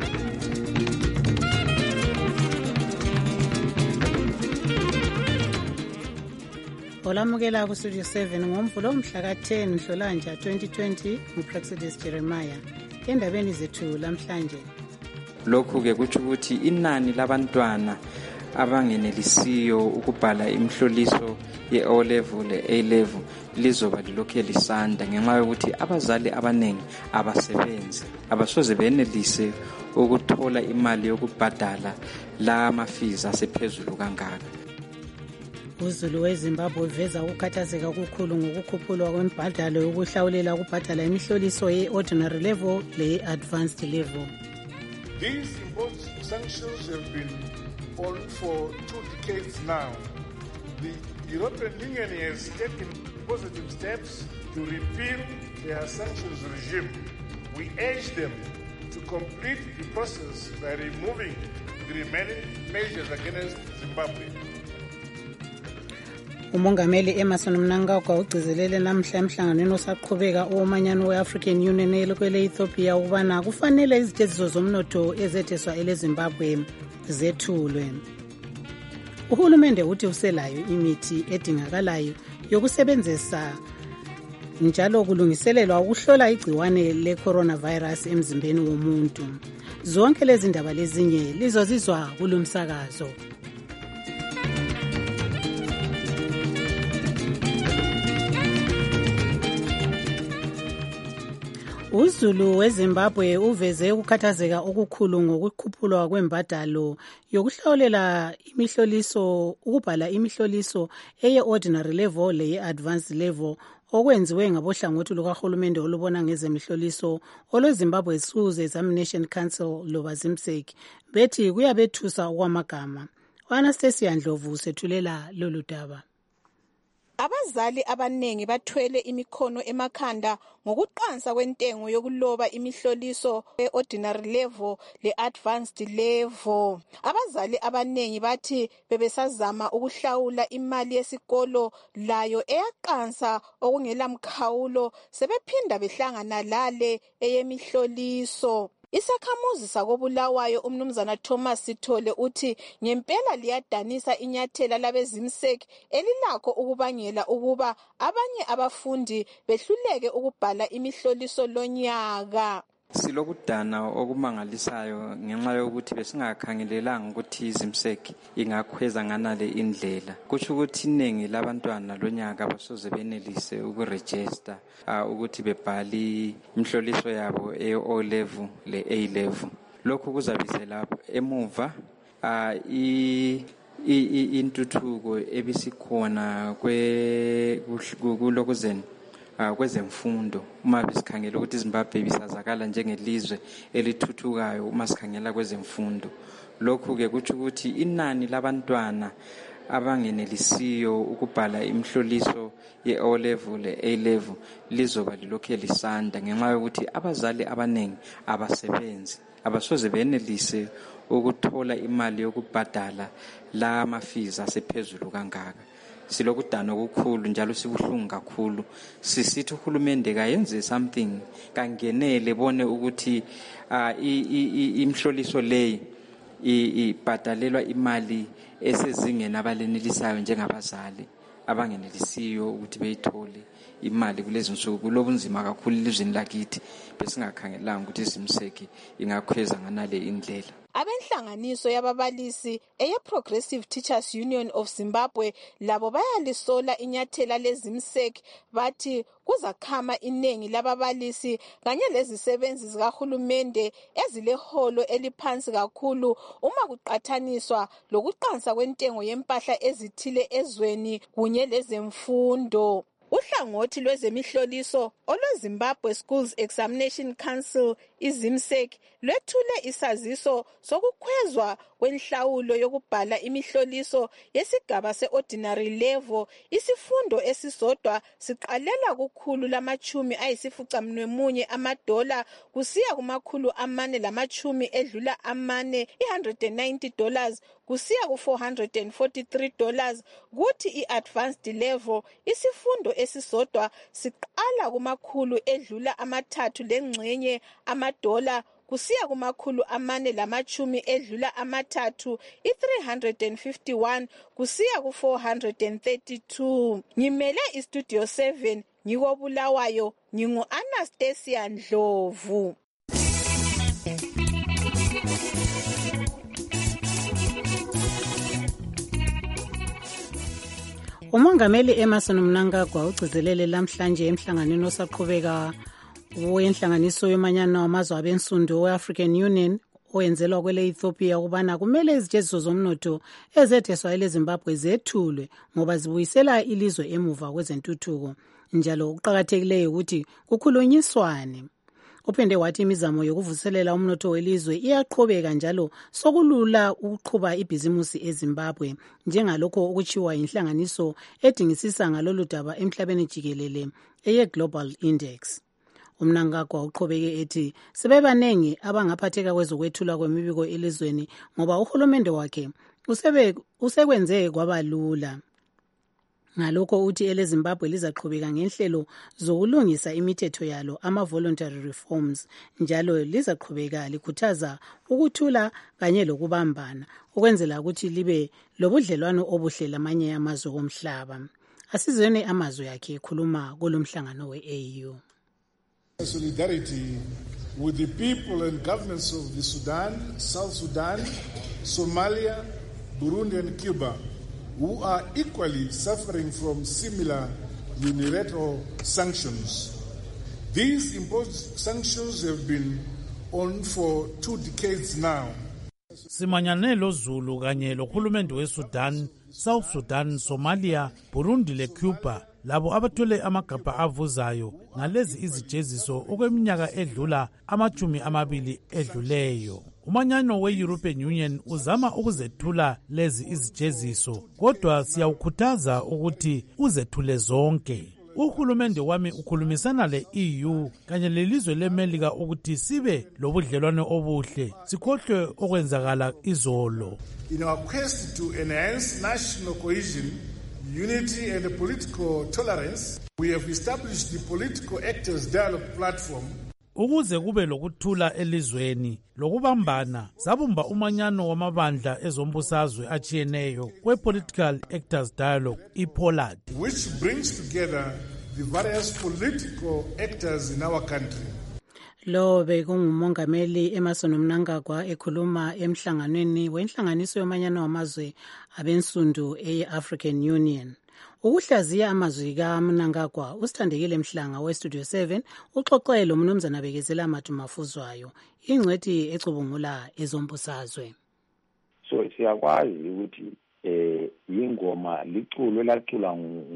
Olamukela ku Studio 7 ngomvulo mhla ka-10 Nhlolanja 2020 nguPraxidis Jeremiah. Endabeni zethu lamhlanje. Lokhu-ke kutsho ukuthi inani labantwana abangenelisiyo ukubhala imihloliso ye-O level le-A level lizoba lilokhu lisanda ngenxa yokuthi abazali abaningi abasebenzi abasoze benelise ukuthola imali yokubhadala la mafizi asephezulu kangaka. Uzulu weZimbabwe uveza ukukhathazeka okukhulu ngokukhuphulwa kwembhadalo yokuhlawulela ukubhadala imihloliso ye-ordinary level le-advanced level. These imposed sanctions have been on for 2 decades now. The European Union has taken positive steps to repeal their sanctions regime. We urge them to complete the process by removing the remaining measures against Zimbabwe. Umongameli Emmerson Mnangagwa ugcizelele namhla emhlanganweni osaqhubeka owomanyano we-African Union elikwele Ethiopia ukubana kufanele iziteziso zomnotho ezetheswa eleZimbabwe zethulwe. Uhulumende uthi uselayo imithi edingakalayo yokusebenzisa njalo kulungiselelwa ukuhlola igciwane le-coronavirus emzimbeni womuntu. Zonke lezi ndaba lezinye lizozizwa kulumsakazo. Uzulu weZimbabwe uveze ukukhathazeka okukhulu ngokukhuphulwa kwembadalo yokuhlawulela imihloliso ukubhala imihloliso eye-ordinary level leye-advanced level okwenziwe ngabohlangothi lukahulumende olubona ngezemihloliso olweZimbabwe Schools Examination Council loba ZIMSEC bethi kuyabethusa okwamagama. Anastasia Ndlovu usethulela lolu daba. Abazali abanengi bathwele imikhono emakhanda ngokuqansa kwentengo yokuloba imihloliso e-ordinary level le-advanced level. Abazali abanengi bathi bebesazama ukuhlawula imali yesikolo layo eyaqansa okungela mkhawulo sebephinda behlangana lale eyemihloliso. Isakhamuzi sakobulawayo umnumzana Thomas Sithole uthi ngempela liyadanisa inyathela labeZIMSEC elilakho ukubangela ukuba abanye abafundi behluleke ukubhala imihloliso lonyaka. Silokudana okumangalisayo ngenxa yokuthi besingakhangelelanga ukuthi ZIMSEC ingakhweza nganale indlela. Kutsho ukuthi iningi labantwana lonyaka basoze benelise ukuregister ukuthi bebhali imihloliso yabo e-O level le-A level. Lokhu kuzabisela emuva intuthuko ebisikhona kulokuzeni kwezemfundo uma bisikhangela ukuthi iZimbabwe bisazakala njengelizwe elithuthukayo uma sikhangela kwezemfundo. Lokhu-ke kutsho ukuthi inani labantwana abangenelisiyo ukubhala imihloliso ye-O level le-A level lizoba lilokhu lisanda ngenxa yokuthi abazali abaningi abasebenzi abasoze benelise ukuthola imali yokubhadala la mafizi asephezulu kangaka. Silokudana okukhulu njalo sibuhlungu kakhulu. Sisithi uhulumende kayenze something kangenele bone ukuthi imhloliso leyi ibhadalelwa imali esezingeni abalenelisayo njengabazali abangenelisiyo ukuthi beyithole imali kulezi nsuku. Kulobunzima kakhulu elizweni lakithi besingakhangelanga ukuthi iZIMSEC ingakhweza nganale indlela. abenhlanganiso yababalisi eye-Progressive Teachers Union of Zimbabwe labo bayalisola inyathela lezimsek bathi kuzakhama inengi lababalisi kanye lezisebenzi zikahulumende ezileholo eliphansi kakhulu uma kuqathaniswa lokuqansa kwentengo yempahla ezithile ezweni kunye lezemfundo. Uhlangothi lwezemihloliso olweZimbabwe Schools Examination Council izimsek lwethule isaziso sokukhwezwa kwenhlawulo yokubhala imihloliso yesigaba se-ordinary level. Isifundo esisodwa siqalela kukhulu $450 kusiya $440 edlula amane $190 kusiya $443, kuthi i-advanced level isifundo esisodwa siqala kumakhulu edlula amathathu lengxenye $, kusiya $440 edlula amathathu, i-351 kusiya ku-432. Ngimele istudio 7 ngikobulawayo, ngingu-Anastasia Ndlovu. Umongameli Emmerson Mnangagwa ugcizelele lamhlanje emhlanganweni osaqhubeka wenhlanganiso yomanyano wamazwe abensundu we-African Union oyenzelwa kwele Ethiopia ukubana kumele izijeziso zomnotho ezetheswa eleZimbabwe zethulwe ngoba zibuyisela ilizwe emuva kwezentuthuko, njalo kuqakathekileyo ukuthi kukhulunyiswane. Uphinde wathi imizamo yokuvuselela umnotho welizwe iyaqhubeka njalo sokulula ukuqhuba ibhizimusi eZimbabwe, njengalokho okutshiwa inhlanganiso edingisisa ngalolu daba emhlabeni jikelele eye-Global Index. Umnangagwa uqhubeke ethi sebebanengi abangaphatheka kwezokwethula kwemibiko elizweni ngoba uhulumende wakhe usekwenze kwaba lula. Ngalokho uthi eleZimbabwe lizaqhubeka ngenhlelo zokulungisa imithetho yalo ama-voluntary reforms, njalo lizaqhubeka likhuthaza ukuthula kanye lokubambana ukwenzela ukuthi libe lobudlelwano obuhle lamanye amazwe omhlaba. Asizweni amazwi yakhe ekhuluma kulomhlangano we-AU. Solidarity with the people and governments of the Sudan, South Sudan, Somalia, Burundi and Cuba, who are equally suffering from similar unilateral sanctions. These imposed sanctions have been on for 2 decades now. Simanyane loZulu kanye lohulumende weSudan, South Sudan, Somalia, Burundi leCuba labo abathole amagabha avuzayo ngalezi izijeziso okweminyaka edlula 20 edluleyo. Umanyano we-European Union uzama ukuzethula lezi izijeziso, kodwa siyawukhuthaza ukuthi uzethule zonke. Uhulumende wami ukhulumisana le-EU kanye lelizwe leMelika ukuthi sibe lobudlelwane obuhle, sikhohlwe okwenzakala izolo. In our quest to enhance national cohesion, unity and political tolerance, we have established the Political Actors Dialogue Platform. Ukuze kube lokuthula elizweni lokubambana, sabumba umanyano wamabandla ezombusazwe achiyeneyo kwe-Political Actors Dialogue, iPOLAD, which brings together the various political actors in our country. Lo bekungumongameli Emmerson Mnangagwa ekhuluma emhlanganweni wenhlanganiso yomanyano wamazwe abensundu e-African Union. Ukuhlaziya amazwi kaMnangagwa, usithandekile Mhlanga weStudio 7 uxoxele lo mnumzana Bekezela Mathumafuzwayo, ingcwethi ecubungula ezombusazwe. So siyakwazi ukuthi ingoma liculo lacula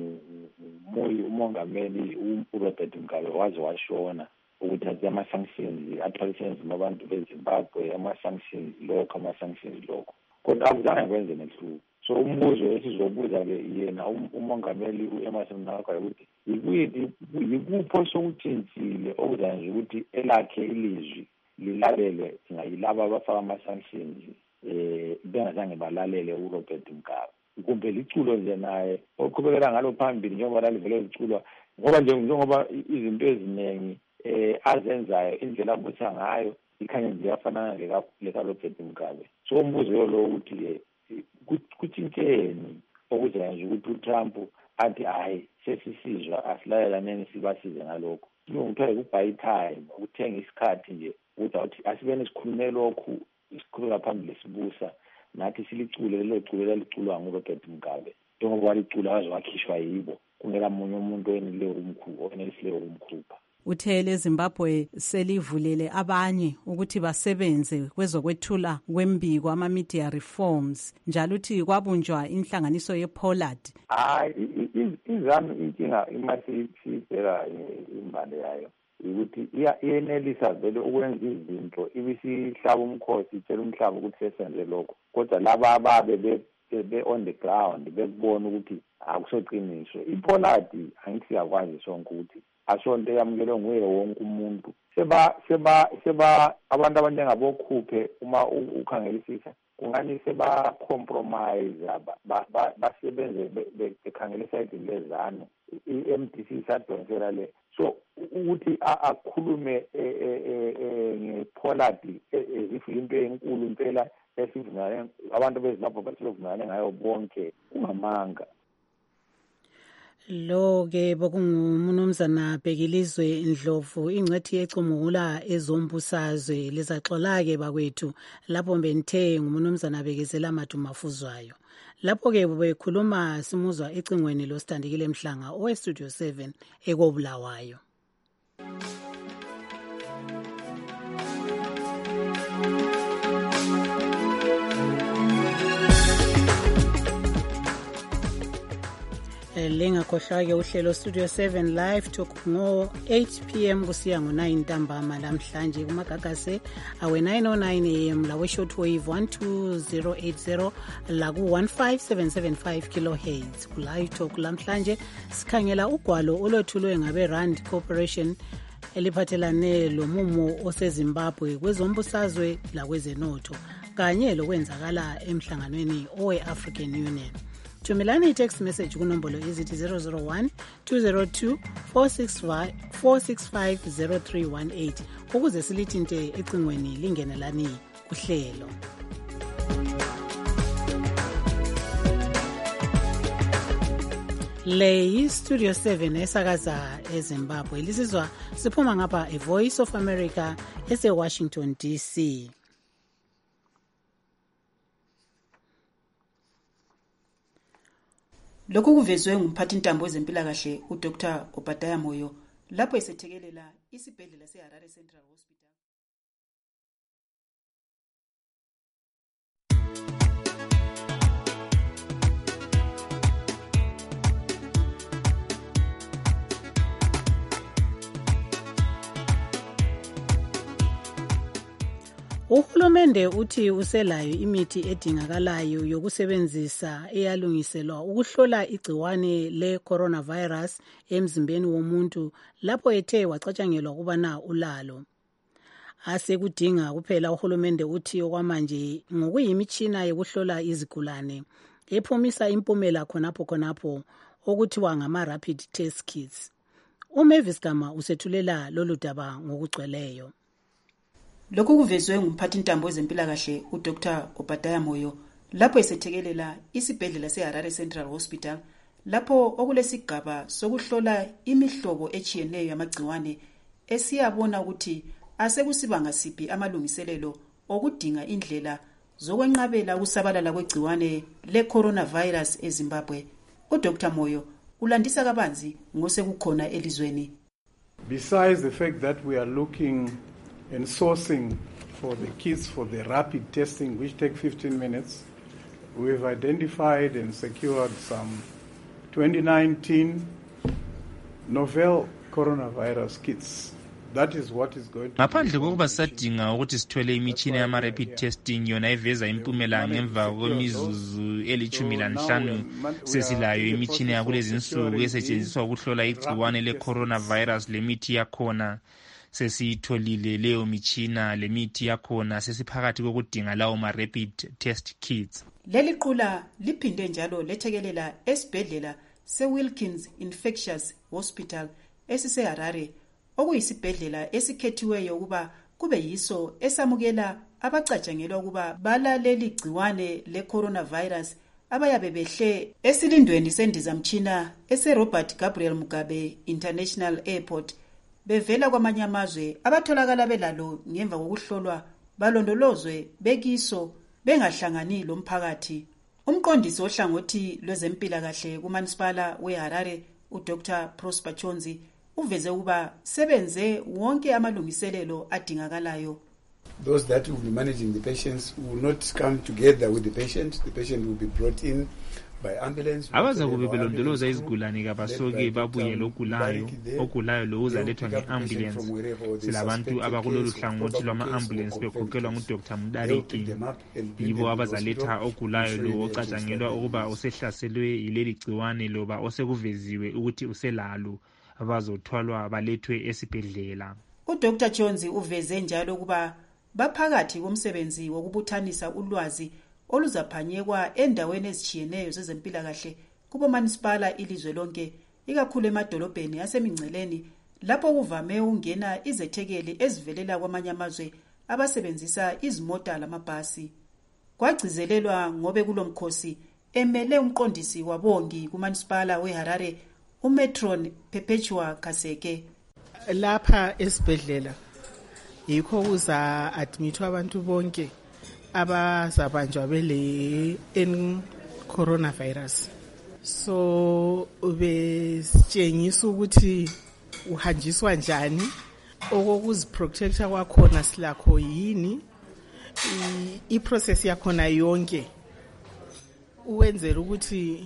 umongameli uRobert Mugabe waze washona ukuthi ama-sanctions athwalisenzi abantu beZimbabwe, ama-sanctions lokho kodwa akuzange kwenze nehluko. So umbuzo esizobuza-ke yena umongameli u-Emmerson Mnangagwa ukuthi yikupho sokutshintshile okuzenza ukuthi elakhe ilizwi lilalele ngayilaba abafaka ama-sanctions bengazange balalele uRobert Mugabe, kumbe liculo nje naye oqhubekela ngalo phambili njengoba lalivele liculwa ngoba njengoba izinto eziningi azenzayo indlela abusa ngayo ikhanya nje yafanana lekaRobert Mugabe. So umbuzo lo ukuthi kutshintsheni okuzenza ukuthi uTrump athi hayi sesisizwa asilalela sibasize ngalokho. Ngikuthiwa ukubuy time, ukuthenga isikhathi nje ukuthi asibe nesikhulume lokhu isikhulula phambili sibusa nathi silicule lelo culo laliculwa nguRobert Mugabe njengoba walicula waze wakhishwa yibo kungela munye umuntu onelisileyo ukumkhupha. Uthe leZimbabwe selivulele abanye ukuthi basebenze kwezokwethula kwembiko ama-media reforms njalo uthi kwabunjwa inhlanganiso yePollard. Izami inkinga imasiyibheka imbali yayo ukuthi iyenelisa vele ukwenza izinto ibisihlaba umkhosi itshela umhlaba ukuthi sesenze lokho kodwa laba ababe be-on the ground bekubona ukuthi akusoqinisho. iPollard angithi siyakwazi sonke ukuthi asonto eyamukelwe nguye wonke umuntu seba abantu abanjengabokhuphe uma ukhangelisisa kungani seba-compromise basebenze bekhangela isayidi lezanu i-MDC sadonsela le so ukuthi akhulume ngePollard if into enkulu impela esivumelane abantu beZimbabwe basivumelane ngayo bonke kungamanga. Lo-ke bokunguMnumzana Bhekilizwe Ndlovu ingcwethi yecumula ezombusazwe lizaxola-ke bakwethu lapho benthe nguMnumzana Bekezela Madumafuzwayo. Lapho-ke bekhuluma simuzwa ecingweni loStandikile Mhlanga oweStudio 7 ekobulawayo. Lengakhohlwa-ke uhlelo Studio 7 Live Talk ngo-8 p.m. kusiya ngo-9 ntambama namhlanje kumagagase awe-909 am lawe-shortwave 12080 laku-15775 kilohertz. Ku-Live Talk lamhlanje sikhangela ugwalo olwethulwe ngabe-Rand Corporation eliphathelane lomumo oseZimbabwe kwezombusazwe lakwezenotho kanye lokwenzakala emhlanganweni owe-African Union. Thumelani i-text message kunombolo ezithi 001 202 465 0318 ukuze silithinte ecingweni lingenelani kuhlelo. Le yi-Studio 7 esakaza eZimbabwe lisizwa siphuma ngapha eVoice of America ese-Washington DC. Lokhu kuvezwe ngumphathintambo wezempilakahle uDr. Obadiah Moyo lapho esethekelela isibhedlela seHarare Central Hospital. Uhulumende uthi uselayo imithi edingakalayo yokusebenzisa eyalungiselwa ukuhlola igciwane le-coronavirus emzimbeni womuntu lapho ethe wacatshangelwa ukubana ulalo. Asekudinga kuphela uhulumende uthi okwamanje ngokuyimitshina yokuhlola izigulane ephumisa impumela khonapho okuthiwa ngama-rapid test kits. uMavis Gama usethulela lolu daba ngokugcweleyo. Lokhu kuvezwe ngumphathintambo wezempilakahle uDr. Obadiah Moyo lapho esethekelela isibhedlela seHarare Central Hospital lapho okulesigaba sokuhlola imihlobo etshiyeneyo yamagciwane esiyabona ukuthi asekusiba ngasiphi amalungiselelo okudinga indlela zokwenqabela ukusabalala kwegciwane le-coronavirus eZimbabwe. uDr. Moyo ulandisa kabanzi ngosekukhona elizweni. Besides the fact that we are looking and sourcing for the kits for the rapid testing, which take 15 minutes, we've identified and secured some 2019 novel coronavirus kits. That is what is going to ngaphandle kokuba sisadinga ukuthi sithole imitshina yama-rapid testing yona iveza impumela ngemva kwemizuzu eli-15 sesilayo imitshina yakulezi nsuku esetshenziswa ukuhlola igciwane le-coronavirus lemithi yakhona. Sesiyitholile leyo mitshina lemithi yakhona sesiphakathi kokudinga lawo ma-rapid test kits. Leli qula liphinde njalo lethekelela esibhedlela se-Wilkins Infectious Hospital esiseHarare okuyisibhedlela esikhethiweyo ukuba kube yiso esamukela abacatshangelwa ukuba balaleli gciwane le-coronavirus abayabe behle esilindweni sendizamtshina ese-Robert Gabriel Mugabe International Airport bevela kwamanye amazwe abatholakala belalo ngemva kokuhlolwa balondolozwe bekiso bengahlangani lomphakathi. Umqondisi ohlangothi lwezempilakahle kuManisipala weHarare uDr Prosper Chonzi uveze ukuba sebenze wonke amalungiselelo adingakalayo. Those that will be managing the patients will not come together with the patient. The patient will be brought in by ambulance. Abazakube belondoloza izigulane kabasoke babuyele ogulayo lo uzalethwa nge-ambulance. Silabantu abakulolu hlangothi lwama-ambulance bekhokhelwa nguDr Mudariki. Yibo abazaletha ogulayo lo ocatshangelwa ukuba usehlaselwe yileli gciwane loba osekuveziwe ukuthi uselalo, abazothwalwa balethwe esibhedlela. uDr Chonzi uveze njalo ukuba baphakathi komsebenzi wokubuthanisa ulwazi oluzaphanyekwa endaweni ezitshiyeneyo zezempilakahle kubomanisipala ilizwe lonke, ikakhulu emadolobheni asemingceleni lapho kuvame ukungena izethekeli ezivelela kwamanye amazwe abasebenzisa izimota lamabhasi. Kwagcizelelwa ngobe kulomkhosi emele umqondisi wabongi kumanisipala weHarare uMetron Perpetua Kaseke. Lapha esibhedlela yikho kuza admithwa abantu bonke abazabanjwa bele coronavirus. So besitshengisa ukuthi uhanjiswa njani, okokuziprotecta kwakhona silakho yini, iprocess yakhona yonke uwenzela ukuthi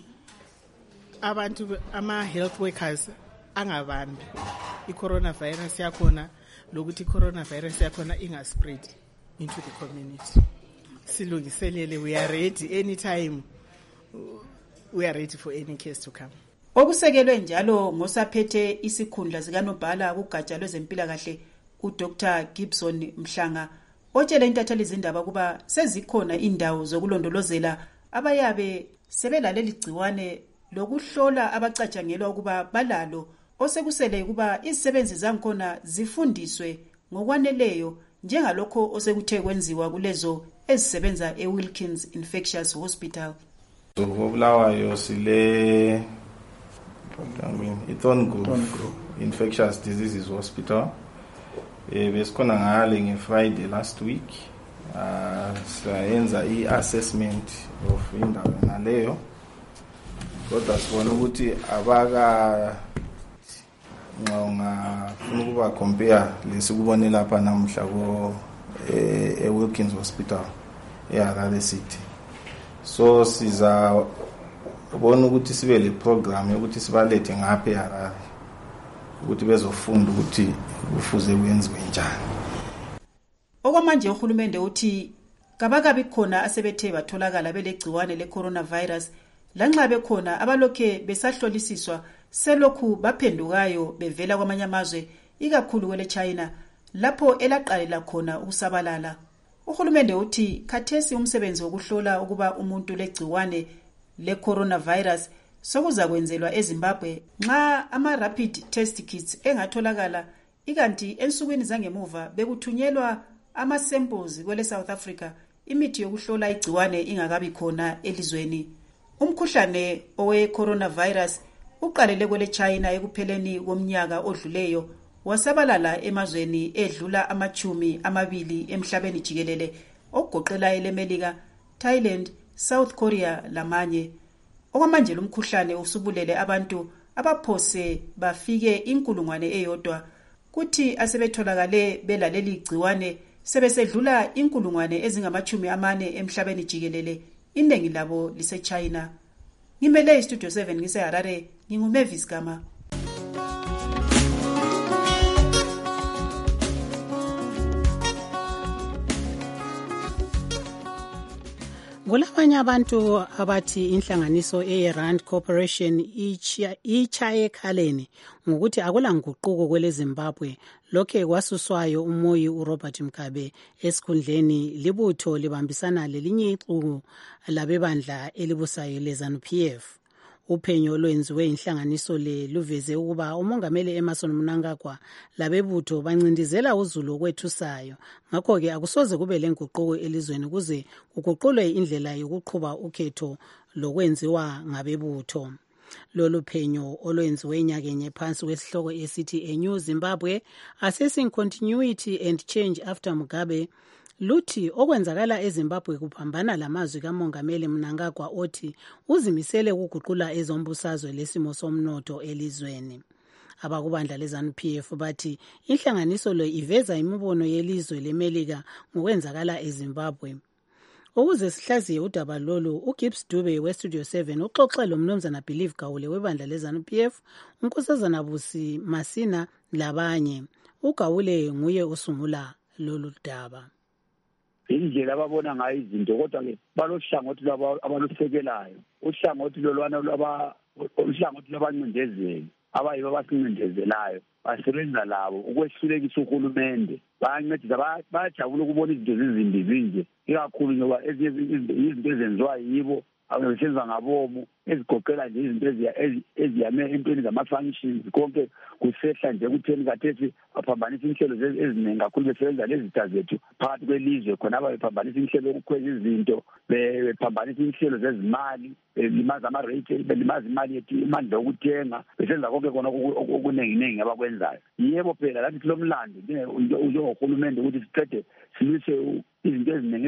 abantu ama-health workers angabambi i-coronavirus yakhona, lokuthi i-coronavirus yakhona ingaspread into the community. Silungiselele, we are ready anytime, we are ready for any case to come. Okusekelwe njalo ngosaphethe isikhundla zikanobhala kugatsha lwezempilakahle uDr Gibson Mhlanga otshele intatheli izindaba kuba sezikhona indawo zokulondolozela abayabe sebelaleli gciwane lokuhlola abacatshangelwa ukuba balalo, osekusele ukuba izisebenzi zankhona zifundiswe ngokwaneleyo njengalokho osekuthe kwenziwa kulezo ezisebenza eWilkins Infectious Hospital. Ngobulawayo sile iThorngrove Infectious Diseases Hospital. Besikhona ngale ngeFriday last week. Sayenza i-assessment of indawo ngaleyo. Kodwa sibona ukuthi abaka ungafuna ukuba compare lesikubone lapha namhla ko eWilkins Hospital eHarare City. So siza bona ukuthi sibe le program yokuthi sibalethe ngapha eHarare ukuthi bezofunda ukuthi kufuze kwenziwe njani. Okwamanje uhulumende uthi kabakabi khona asebethe batholakala belegciwane le-coronavirus, lanxa bekhona abalokhe besahlolisiswa selokhu baphendukayo bevela kwamanye amazwe, ikakhulu kwele China lapho elaqalela khona ukusabalala. Uhulumende uthi khathesi umsebenzi wokuhlola ukuba umuntu legciwane le-coronavirus sokuza kwenzelwa eZimbabwe nxa ama-rapid test kits engatholakala, ikanti ensukwini zangemuva bekuthunyelwa ama-samples kwele South Africa imithi yokuhlola igciwane ingakabi khona elizweni. Umkhuhlane owe-coronavirus uqalele kwele China ekupheleni komnyaka odluleyo, wasabalala emazweni edlula 20 emhlabeni jikelele okugoqela eleMelika, Thailand, South Korea lamanye. Okwamanje lumkhuhlane usubulele abantu abaphose bafike 1,000 kuthi asebetholakale belaleli gciwane sebesedlula 40,000 emhlabeni jikelele, iningi labo liseChina. Ngimele iStudio 7 ngiseHarare, nginguMavis Gama. Kulabanye abantu abathi inhlanganiso eRand Corporation ichaye ekhaleni ngokuthi akula nguquko kwele Zimbabwe, lokhe kwasuswayo umoyi uRobert Mugabe esikhundleni libutho libambisana lelinye ixuku labebandla elibusayo leZANU-PF. Uphenyo olwenziwe inhlanganiso le luveze ukuba umongameli Emmerson Mnangagwa labebutho bancindizela uzulu okwethusayo, ngakho-ke akusoze kube lenguquko elizweni kuze kuguqulwe indlela yokuqhuba ukhetho lokwenziwa ngabebutho. Lolu phenyo olwenziwe nyakenye phansi kwesihloko esithi A New Zimbabwe Assessing Continuity and Change After Mugabe luthi okwenzakala eZimbabwe kuphambana lamazwi kaMongameli Mnangagwa othi uzimisele ukuguqula ezombusazwe lesimo somnotho elizweni. Abakubandla leZANU-PF bathi inhlanganiso le iveza imibono yelizwe leMelika ngokwenzakala eZimbabwe. Ukuze sihlaziye udaba lolu, uGibbs Dube weStudio 7 uxoxe lo Mnumzana Believe Gawule webandla leZANU-PF, uNkosazana Busi Masina labanye. uGawule nguye osungula lolu daba. Indlela ababona ngayo izinto kodwa ke balohlangothi laba abalusekelayo, uhlangothi lolwana uhlangothi labancindezeli abayibo abasincindezelayo basebenza labo ukwehlulekisa uhulumende, bayancedisa, bayajabula ukubona izinto zizimbi zinje, ikakhulu ngoba izinto ezenziwa yibo abesenza ngabomu ezigoqela nje izinto eziyame entweni zama-functions konke kusehla nje kutheni kathesi baphambanisa inhlelo eziningi kakhulu besebenza lezi zitha zethu phakathi kwelizwe khonaba bephambanisa inhlelo yokukhweza izinto, bephambanisa inhlelo zezimali, belimaza ama-rate, belimaza imali yethu, imandla yokuthenga, besenza konke khona okuningi abakwenzayo. Yebo phela lathi kulomlando njengohulumende ukuthi siqede silwise izinto eziningi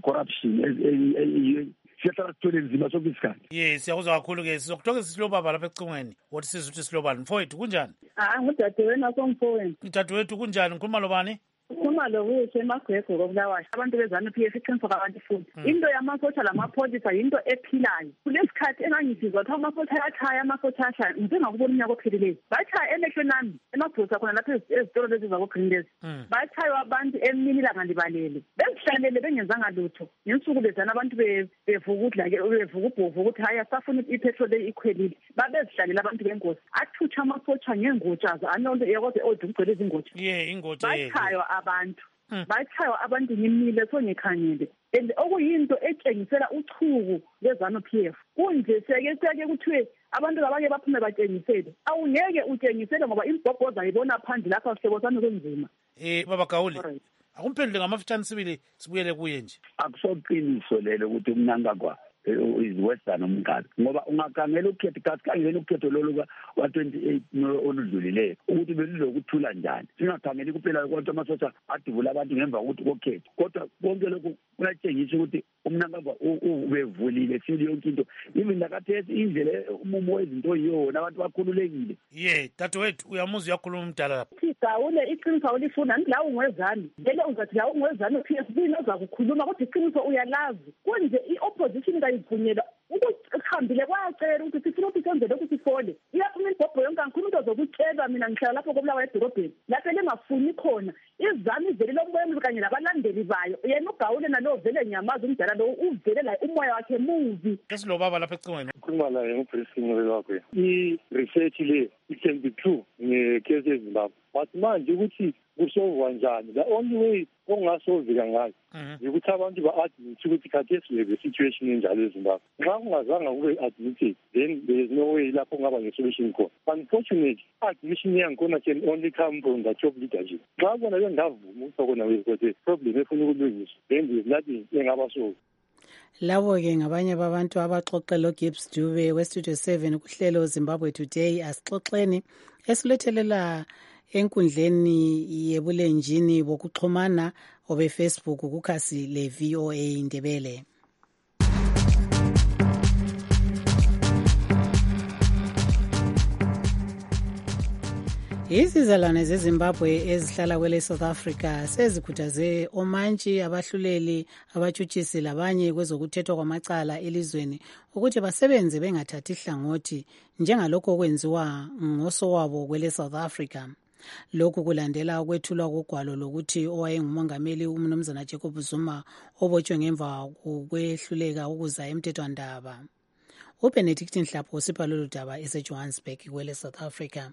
ezinjenga-corruption siyahlala sithole nzima sonke isikhathi. Yes, siyakuzwa kakhulu-ke sizokuthokoza Silobaba lapha ecingweni wothi sizwe ukuthi Silobani. Mfowethu kunjani? Ngudadewenu akomfowenu. Dadewethu kunjani? Ngikhuluma lobani? Uma lokuhle emagwegwe kobulawayo abantu beZANU-PF iqiniso kabantu futhi into yamasosha lamapholisa yinto ephilayo. Kulesikhathi engangizizwa ukuthi amasosha ayachaya, amasosha ashaya njengakubona umnyaka ophelileyo. Bachaya emehlweni ami emabhusa khona lapha ezitolo lezi zakoGreen lezi. Bachaywa abantu emini ilanga libalele bezihlalele bengenzanga lutho. Ngensuku lezana abantu bevuka ubhovu ukuthi hayi asafuna ipetrol ikhwelile. Babezihlalela abantu bengozi athutsha amasosha ngengotshaza anonto yekodwa odugcwele izingotsha. Ingotsha bachaywa abantu bachaywa abantu ngimile so ngikhangele and okuyinto etshengisela uchuku lweZANU-PF kunje seke kuthiwe abantu labanye baphume batshengisele awungeke utshengisele ngoba imbhobhoza ayibona phandle lapha sihlebo sami kunzima. Baba Gawule akumphendule ngamafitshane sibili sibuyele kuye nje. Akusoqiniso lelo ukuthi Mnangagwa is-Western umkhathi ngoba ungakhangela ukhetho kasikangeni ukhetho lolu wa-28 oludlulileyo ukuthi belulokuthula njani, singakhangeli kuphela kodwa amasosha adubula abantu ngemva kokuthi kokhetho, kodwa konke lokhu kuyatshengisa ukuthi uMnangagwa ubevulile sile yonke into even lakathesi indlela umumo wezinto yiyona abantu bakhululekile. Dadewethu uyamuzwa uyakhuluma umdala lapha. Gawule iqiniso awulifuna la ungwezani vele uzathi la ungwezani uPF binoza kukhuluma kodwa iqiniso uyalazi konje i-opposition kayivunyelwa ukuhambile kwacela ukuthi sifuna ukuthi senze lokhu sifole iyaphuma imbhobho yonke angikhuluma into zokutshelwa mina ngihlala lapho kobulawayo edorobheni lapho elingafuni khona izami ivelile umbuyemuzi kanye nabalandeli bayo yena uGawule nalo vele nyamaza umdala lo uvele la umoya wakhe muvi. Esilobaba lapha ecingweni ukhuluma la nguPresident wakhe i-research le it can be true ngekesi eZimbabwe but manje ukuthi kusolwa njani the only way ongasolveka ngayo ukuthi abantu ba-admit ukuthi khathesi le situation enjalo eZimbabwe. Nxa kungazanga kube admitted then there is no way lapho kungaba ne-solution khona. Unfortunately admission yankhona can only come from the top leadership. Nxa kona bengavuma ukuthi khona wekote problem efuna ukulungiswa then there is nothing engabasolve. Labo-ke ngabanye babantu abaxoxela uGibbs Dube weStudio 7 kuhlelo Zimbabwe Today. Asixoxeni esilethelela enkundleni yebulenjini bokuxhumana obeFacebook kukhasi le-VOA Ndebele. Izizalwane zeZimbabwe ezihlala kwele South Africa sezikhuthaze omantshi, abahluleli, abatshutshisi labanye kwezokuthethwa kwamacala elizweni ukuthi basebenze bengathathi hlangothi njengalokho okwenziwa ngosowabo kwele South Africa. Lokhu kulandela ukwethulwa kogwalo lokuthi owayengumongameli uMnumzana Jacob Zuma obotshwe ngemva kokwehluleka ukuza emthethwandaba. uBenedict Nhlapho usipha lolu daba eseJohannesburg kwele South Africa.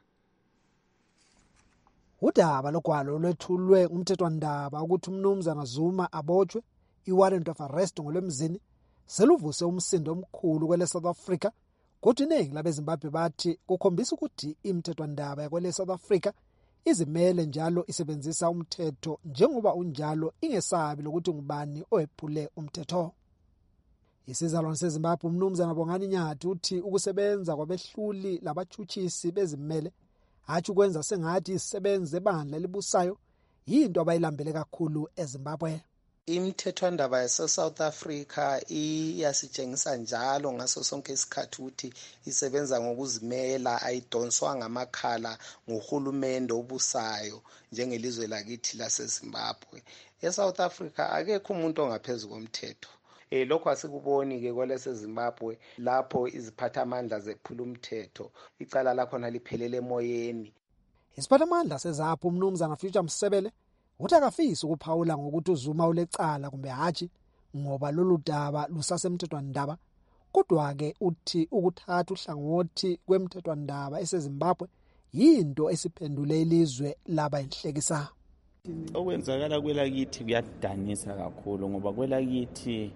Udaba logwalo lwethulwe umthethwandaba ukuthi uMnumzana Zuma abotshwe i-warrant of arrest ngolwemzini seluvuse umsindo omkhulu kwele South Africa, kodwa iningi labeZimbabwe bathi kukhombisa ukuthi imthethwandaba yakwele South Africa izimele njalo isebenzisa umthetho njengoba unjalo ingesabi lokuthi ngubani owephule umthetho. Isizalwane seZimbabwe uMnumzana Bongani Nyathi uthi ukusebenza kwabehluli labatshutshisi bezimele athi ukwenza sengathi isebenze ebandla libusayo yinto abayilambele kakhulu eZimbabwe. Imithethwandaba yase-South Africa iyasitshengisa njalo ngaso sonke isikhathi ukuthi isebenza ngokuzimela, ayidonswa ngamakhala nguhulumende obusayo njengelizwe lakithi laseZimbabwe. E-South Africa akekho umuntu ongaphezu komthetho. Lokho asikuboni-ke kweleseZimbabwe lapho iziphathamandla zephula umthetho, icala lakhona liphelele emoyeni. Isiphathamandla seZAPU umnumzana Future Msebele uthi akafisi ukuphawula ngokuthi uZuma ulecala kumbe hatshi ngoba lolu daba lusasemthethwandaba, kodwa-ke uthi ukuthatha uhlangothi kwemthethwandaba eseZimbabwe yinto esiphendule ilizwe laba inhlekisa. Okwenzakala kwelakithi kuyadanisa kakhulu ngoba kwelakithi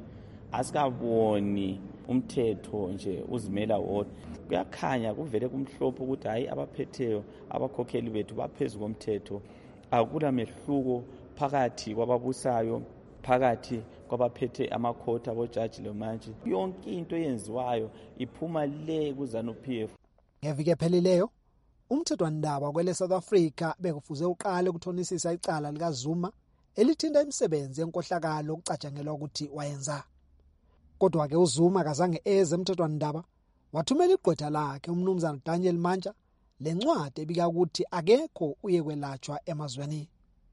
asikaboni umthetho nje uzimela wodwa. Kuyakhanya kuvele kumhlophe ukuthi hayi abaphetheyo abakhokheli bethu baphezulu komthetho. Akula mehluko phakathi kwababusayo, phakathi kwabaphethe amakhotha abojaji lomantshi. Yonke into eyenziwayo iphuma le kuZANU-PF. Ngeviki ephelileyo umthethwandaba kwele South Africa bekufuze uqale ukuthonisisa icala likaZuma elithinta imisebenzi yenkohlakalo okucatshangelwa ukuthi wayenza. Kodwa-ke uZuma kazange eze emthethwandaba, wathumela igqwetha lakhe umnumzana Daniel Mantsha lencwadi ebika ukuthi akekho uye kwelatshwa emazweni.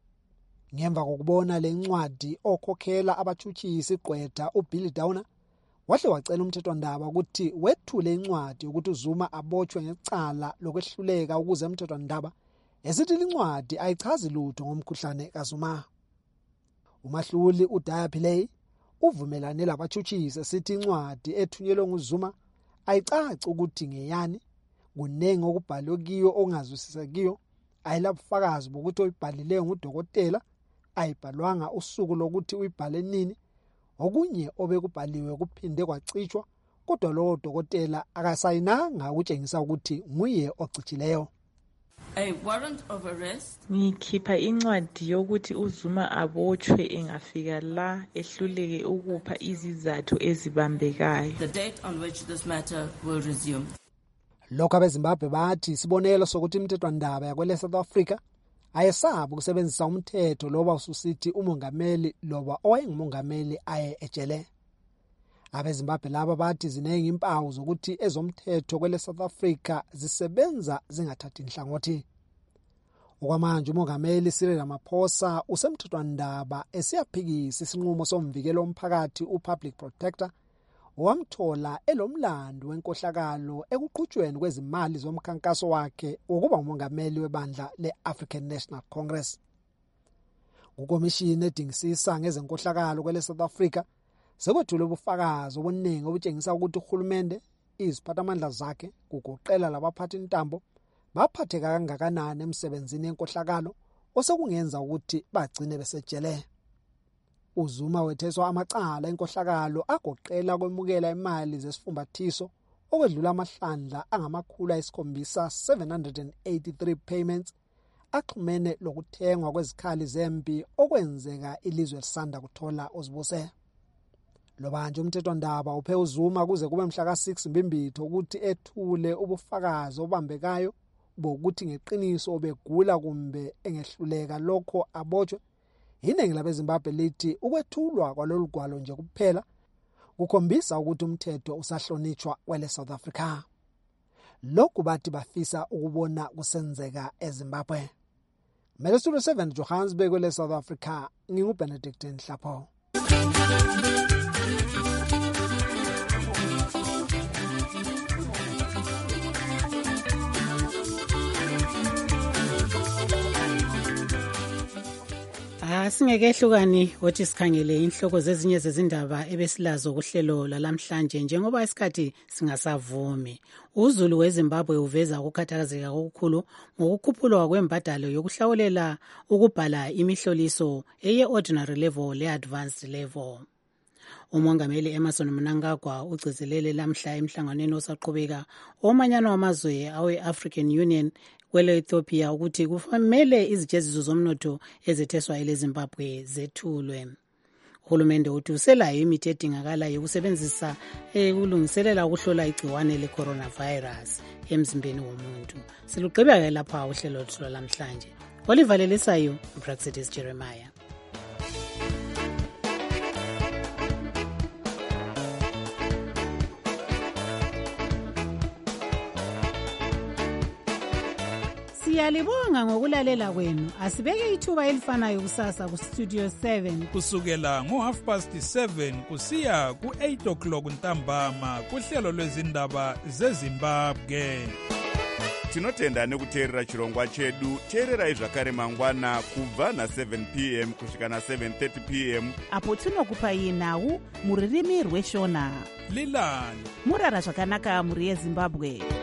Ngemva kokubona lencwadi okhokhela abathutshisi igqwetha uBilly Downer wahle wacela umthethwandaba ukuthi wethule incwadi ukuthi uZuma abotshwe ngecala lokwehluleka ukuze umthethwandaba esithi lincwadi ayichazi lutho ngomkhuhlane kaZuma. Umahluli uDaya Pillay uvumelane labathutshisi esithi incwadi ethunyelwe nguZuma ayicaci ukuthi ngeyani, kunengi okubhalwe kiyo ongazwisisekiyo, ayilabufakazi bokuthi oyibhalileyo ngudokotela, ayibhalwanga usuku lokuthi uyibhale nini, okunye obekubhaliwe kuphinde kwacitshwa, kodwa lowo dokotela akasayinanga ukutshengisa ukuthi nguye ocitshileyo. A warrant of arrest. Ngikhipha incwadi yokuthi uZuma abotshwe engafika la ehluleke ukupha izizathu ezibambekayo. The date on which this matter will resume. Lokho abeZimbabwe bathi isibonelo sokuthi imithethwandaba yakwele South Africa ayesaba ukusebenzisa umthetho loba ususithi umongameli loba owayengumongameli aye ejele. AbeZimbabwe laba bathi zinengi impawu zokuthi ezomthetho kwele South Africa zisebenza zingathathi inhlangothi. Okwamanje umongameli Cyril Ramaphosa usemthethwandaba esiyaphikisa isinqumo somvikelo womphakathi uPublic Protector owamthola elomlando wenkohlakalo ekuqhutshweni kwezimali zomkhankaso wakhe wokuba umongameli webandla le-African National Congress. Ukomishini edingisisa ngezenkohlakalo kwele South Africa sekwethule ubufakazi obuningi obutshengisa ukuthi uhulumende, iziphathamandla zakhe kugoqela labaphathi intambo baphatheka kangakanani emsebenzini yenkohlakalo osekungenza ukuthi bagcine besejele. uZuma wetheswa amacala enkohlakalo agoqela kwemukela imali zesifumbathiso okwedlula amahlandla angama-783 payments axhumene lokuthengwa kwezikhali zempi okwenzeka ilizwe lisanda kuthola uzibuse. Lobanje umthethwandaba uphe uZuma kuze kube mhla ka-6 Mbimbitho ukuthi ethule ubufakazi obambekayo bokuthi ngeqiniso obegula kumbe engehluleka lokho abotshwe. Iningi labeZimbabwe lithi ukwethulwa kwalolu gwalo nje kuphela kukhombisa ukuthi umthetho usahlonitshwa kwele South Africa. Lokhu bathi bafisa ukubona kusenzeka eZimbabwe. Mele Studio 7 Johannesburg kwele South Africa, nginguBenedict Nhlapho. Singekehlukani wothi sikhangele inhloko zezinye zezindaba ebesilazo kuhlelo lalamhlanje njengoba isikhathi singasavumi. uZulu weZimbabwe uveza ukukhathazeka okukhulu ngokukhuphulwa kwembadalo yokuhlawulela ukubhala imihloliso eye-ordinary level le-advanced level. Umongameli Emmerson Mnangagwa ugcizelele lamhla emhlanganweni osaqhubeka omanyano wamazwe awe-African Union kwele Ethiopia ukuthi kufanele izijeziso zomnotho ezetheswa eleZimbabwe zethulwe. Uhulumende uthi uselayo imithi edingakala yokusebenzisa ukulungiselela ukuhlola igciwane le-coronavirus emzimbeni womuntu. Silugqiba lapha uhlelo lwethu lamhlanje. Oliver Lelisayo, Praxidis Jeremiah. Siyalibonga ngokulalela kwenu. Asibeke ithuba elifanayo kusasa ku Studio 7 kusukela ngo7:30 kusiya ku8 o'clock ntambama kuhlelo lwezindaba zeZimbabwe. Tinotenda nekuteerera chirongwa chedu. Teererai zvakare mangwana kubva na7 p.m. kusvika na7:30 p.m. apo tinokupai nhau muririmi rweshona. Lilani murara zvakanaka muri yeZimbabwe.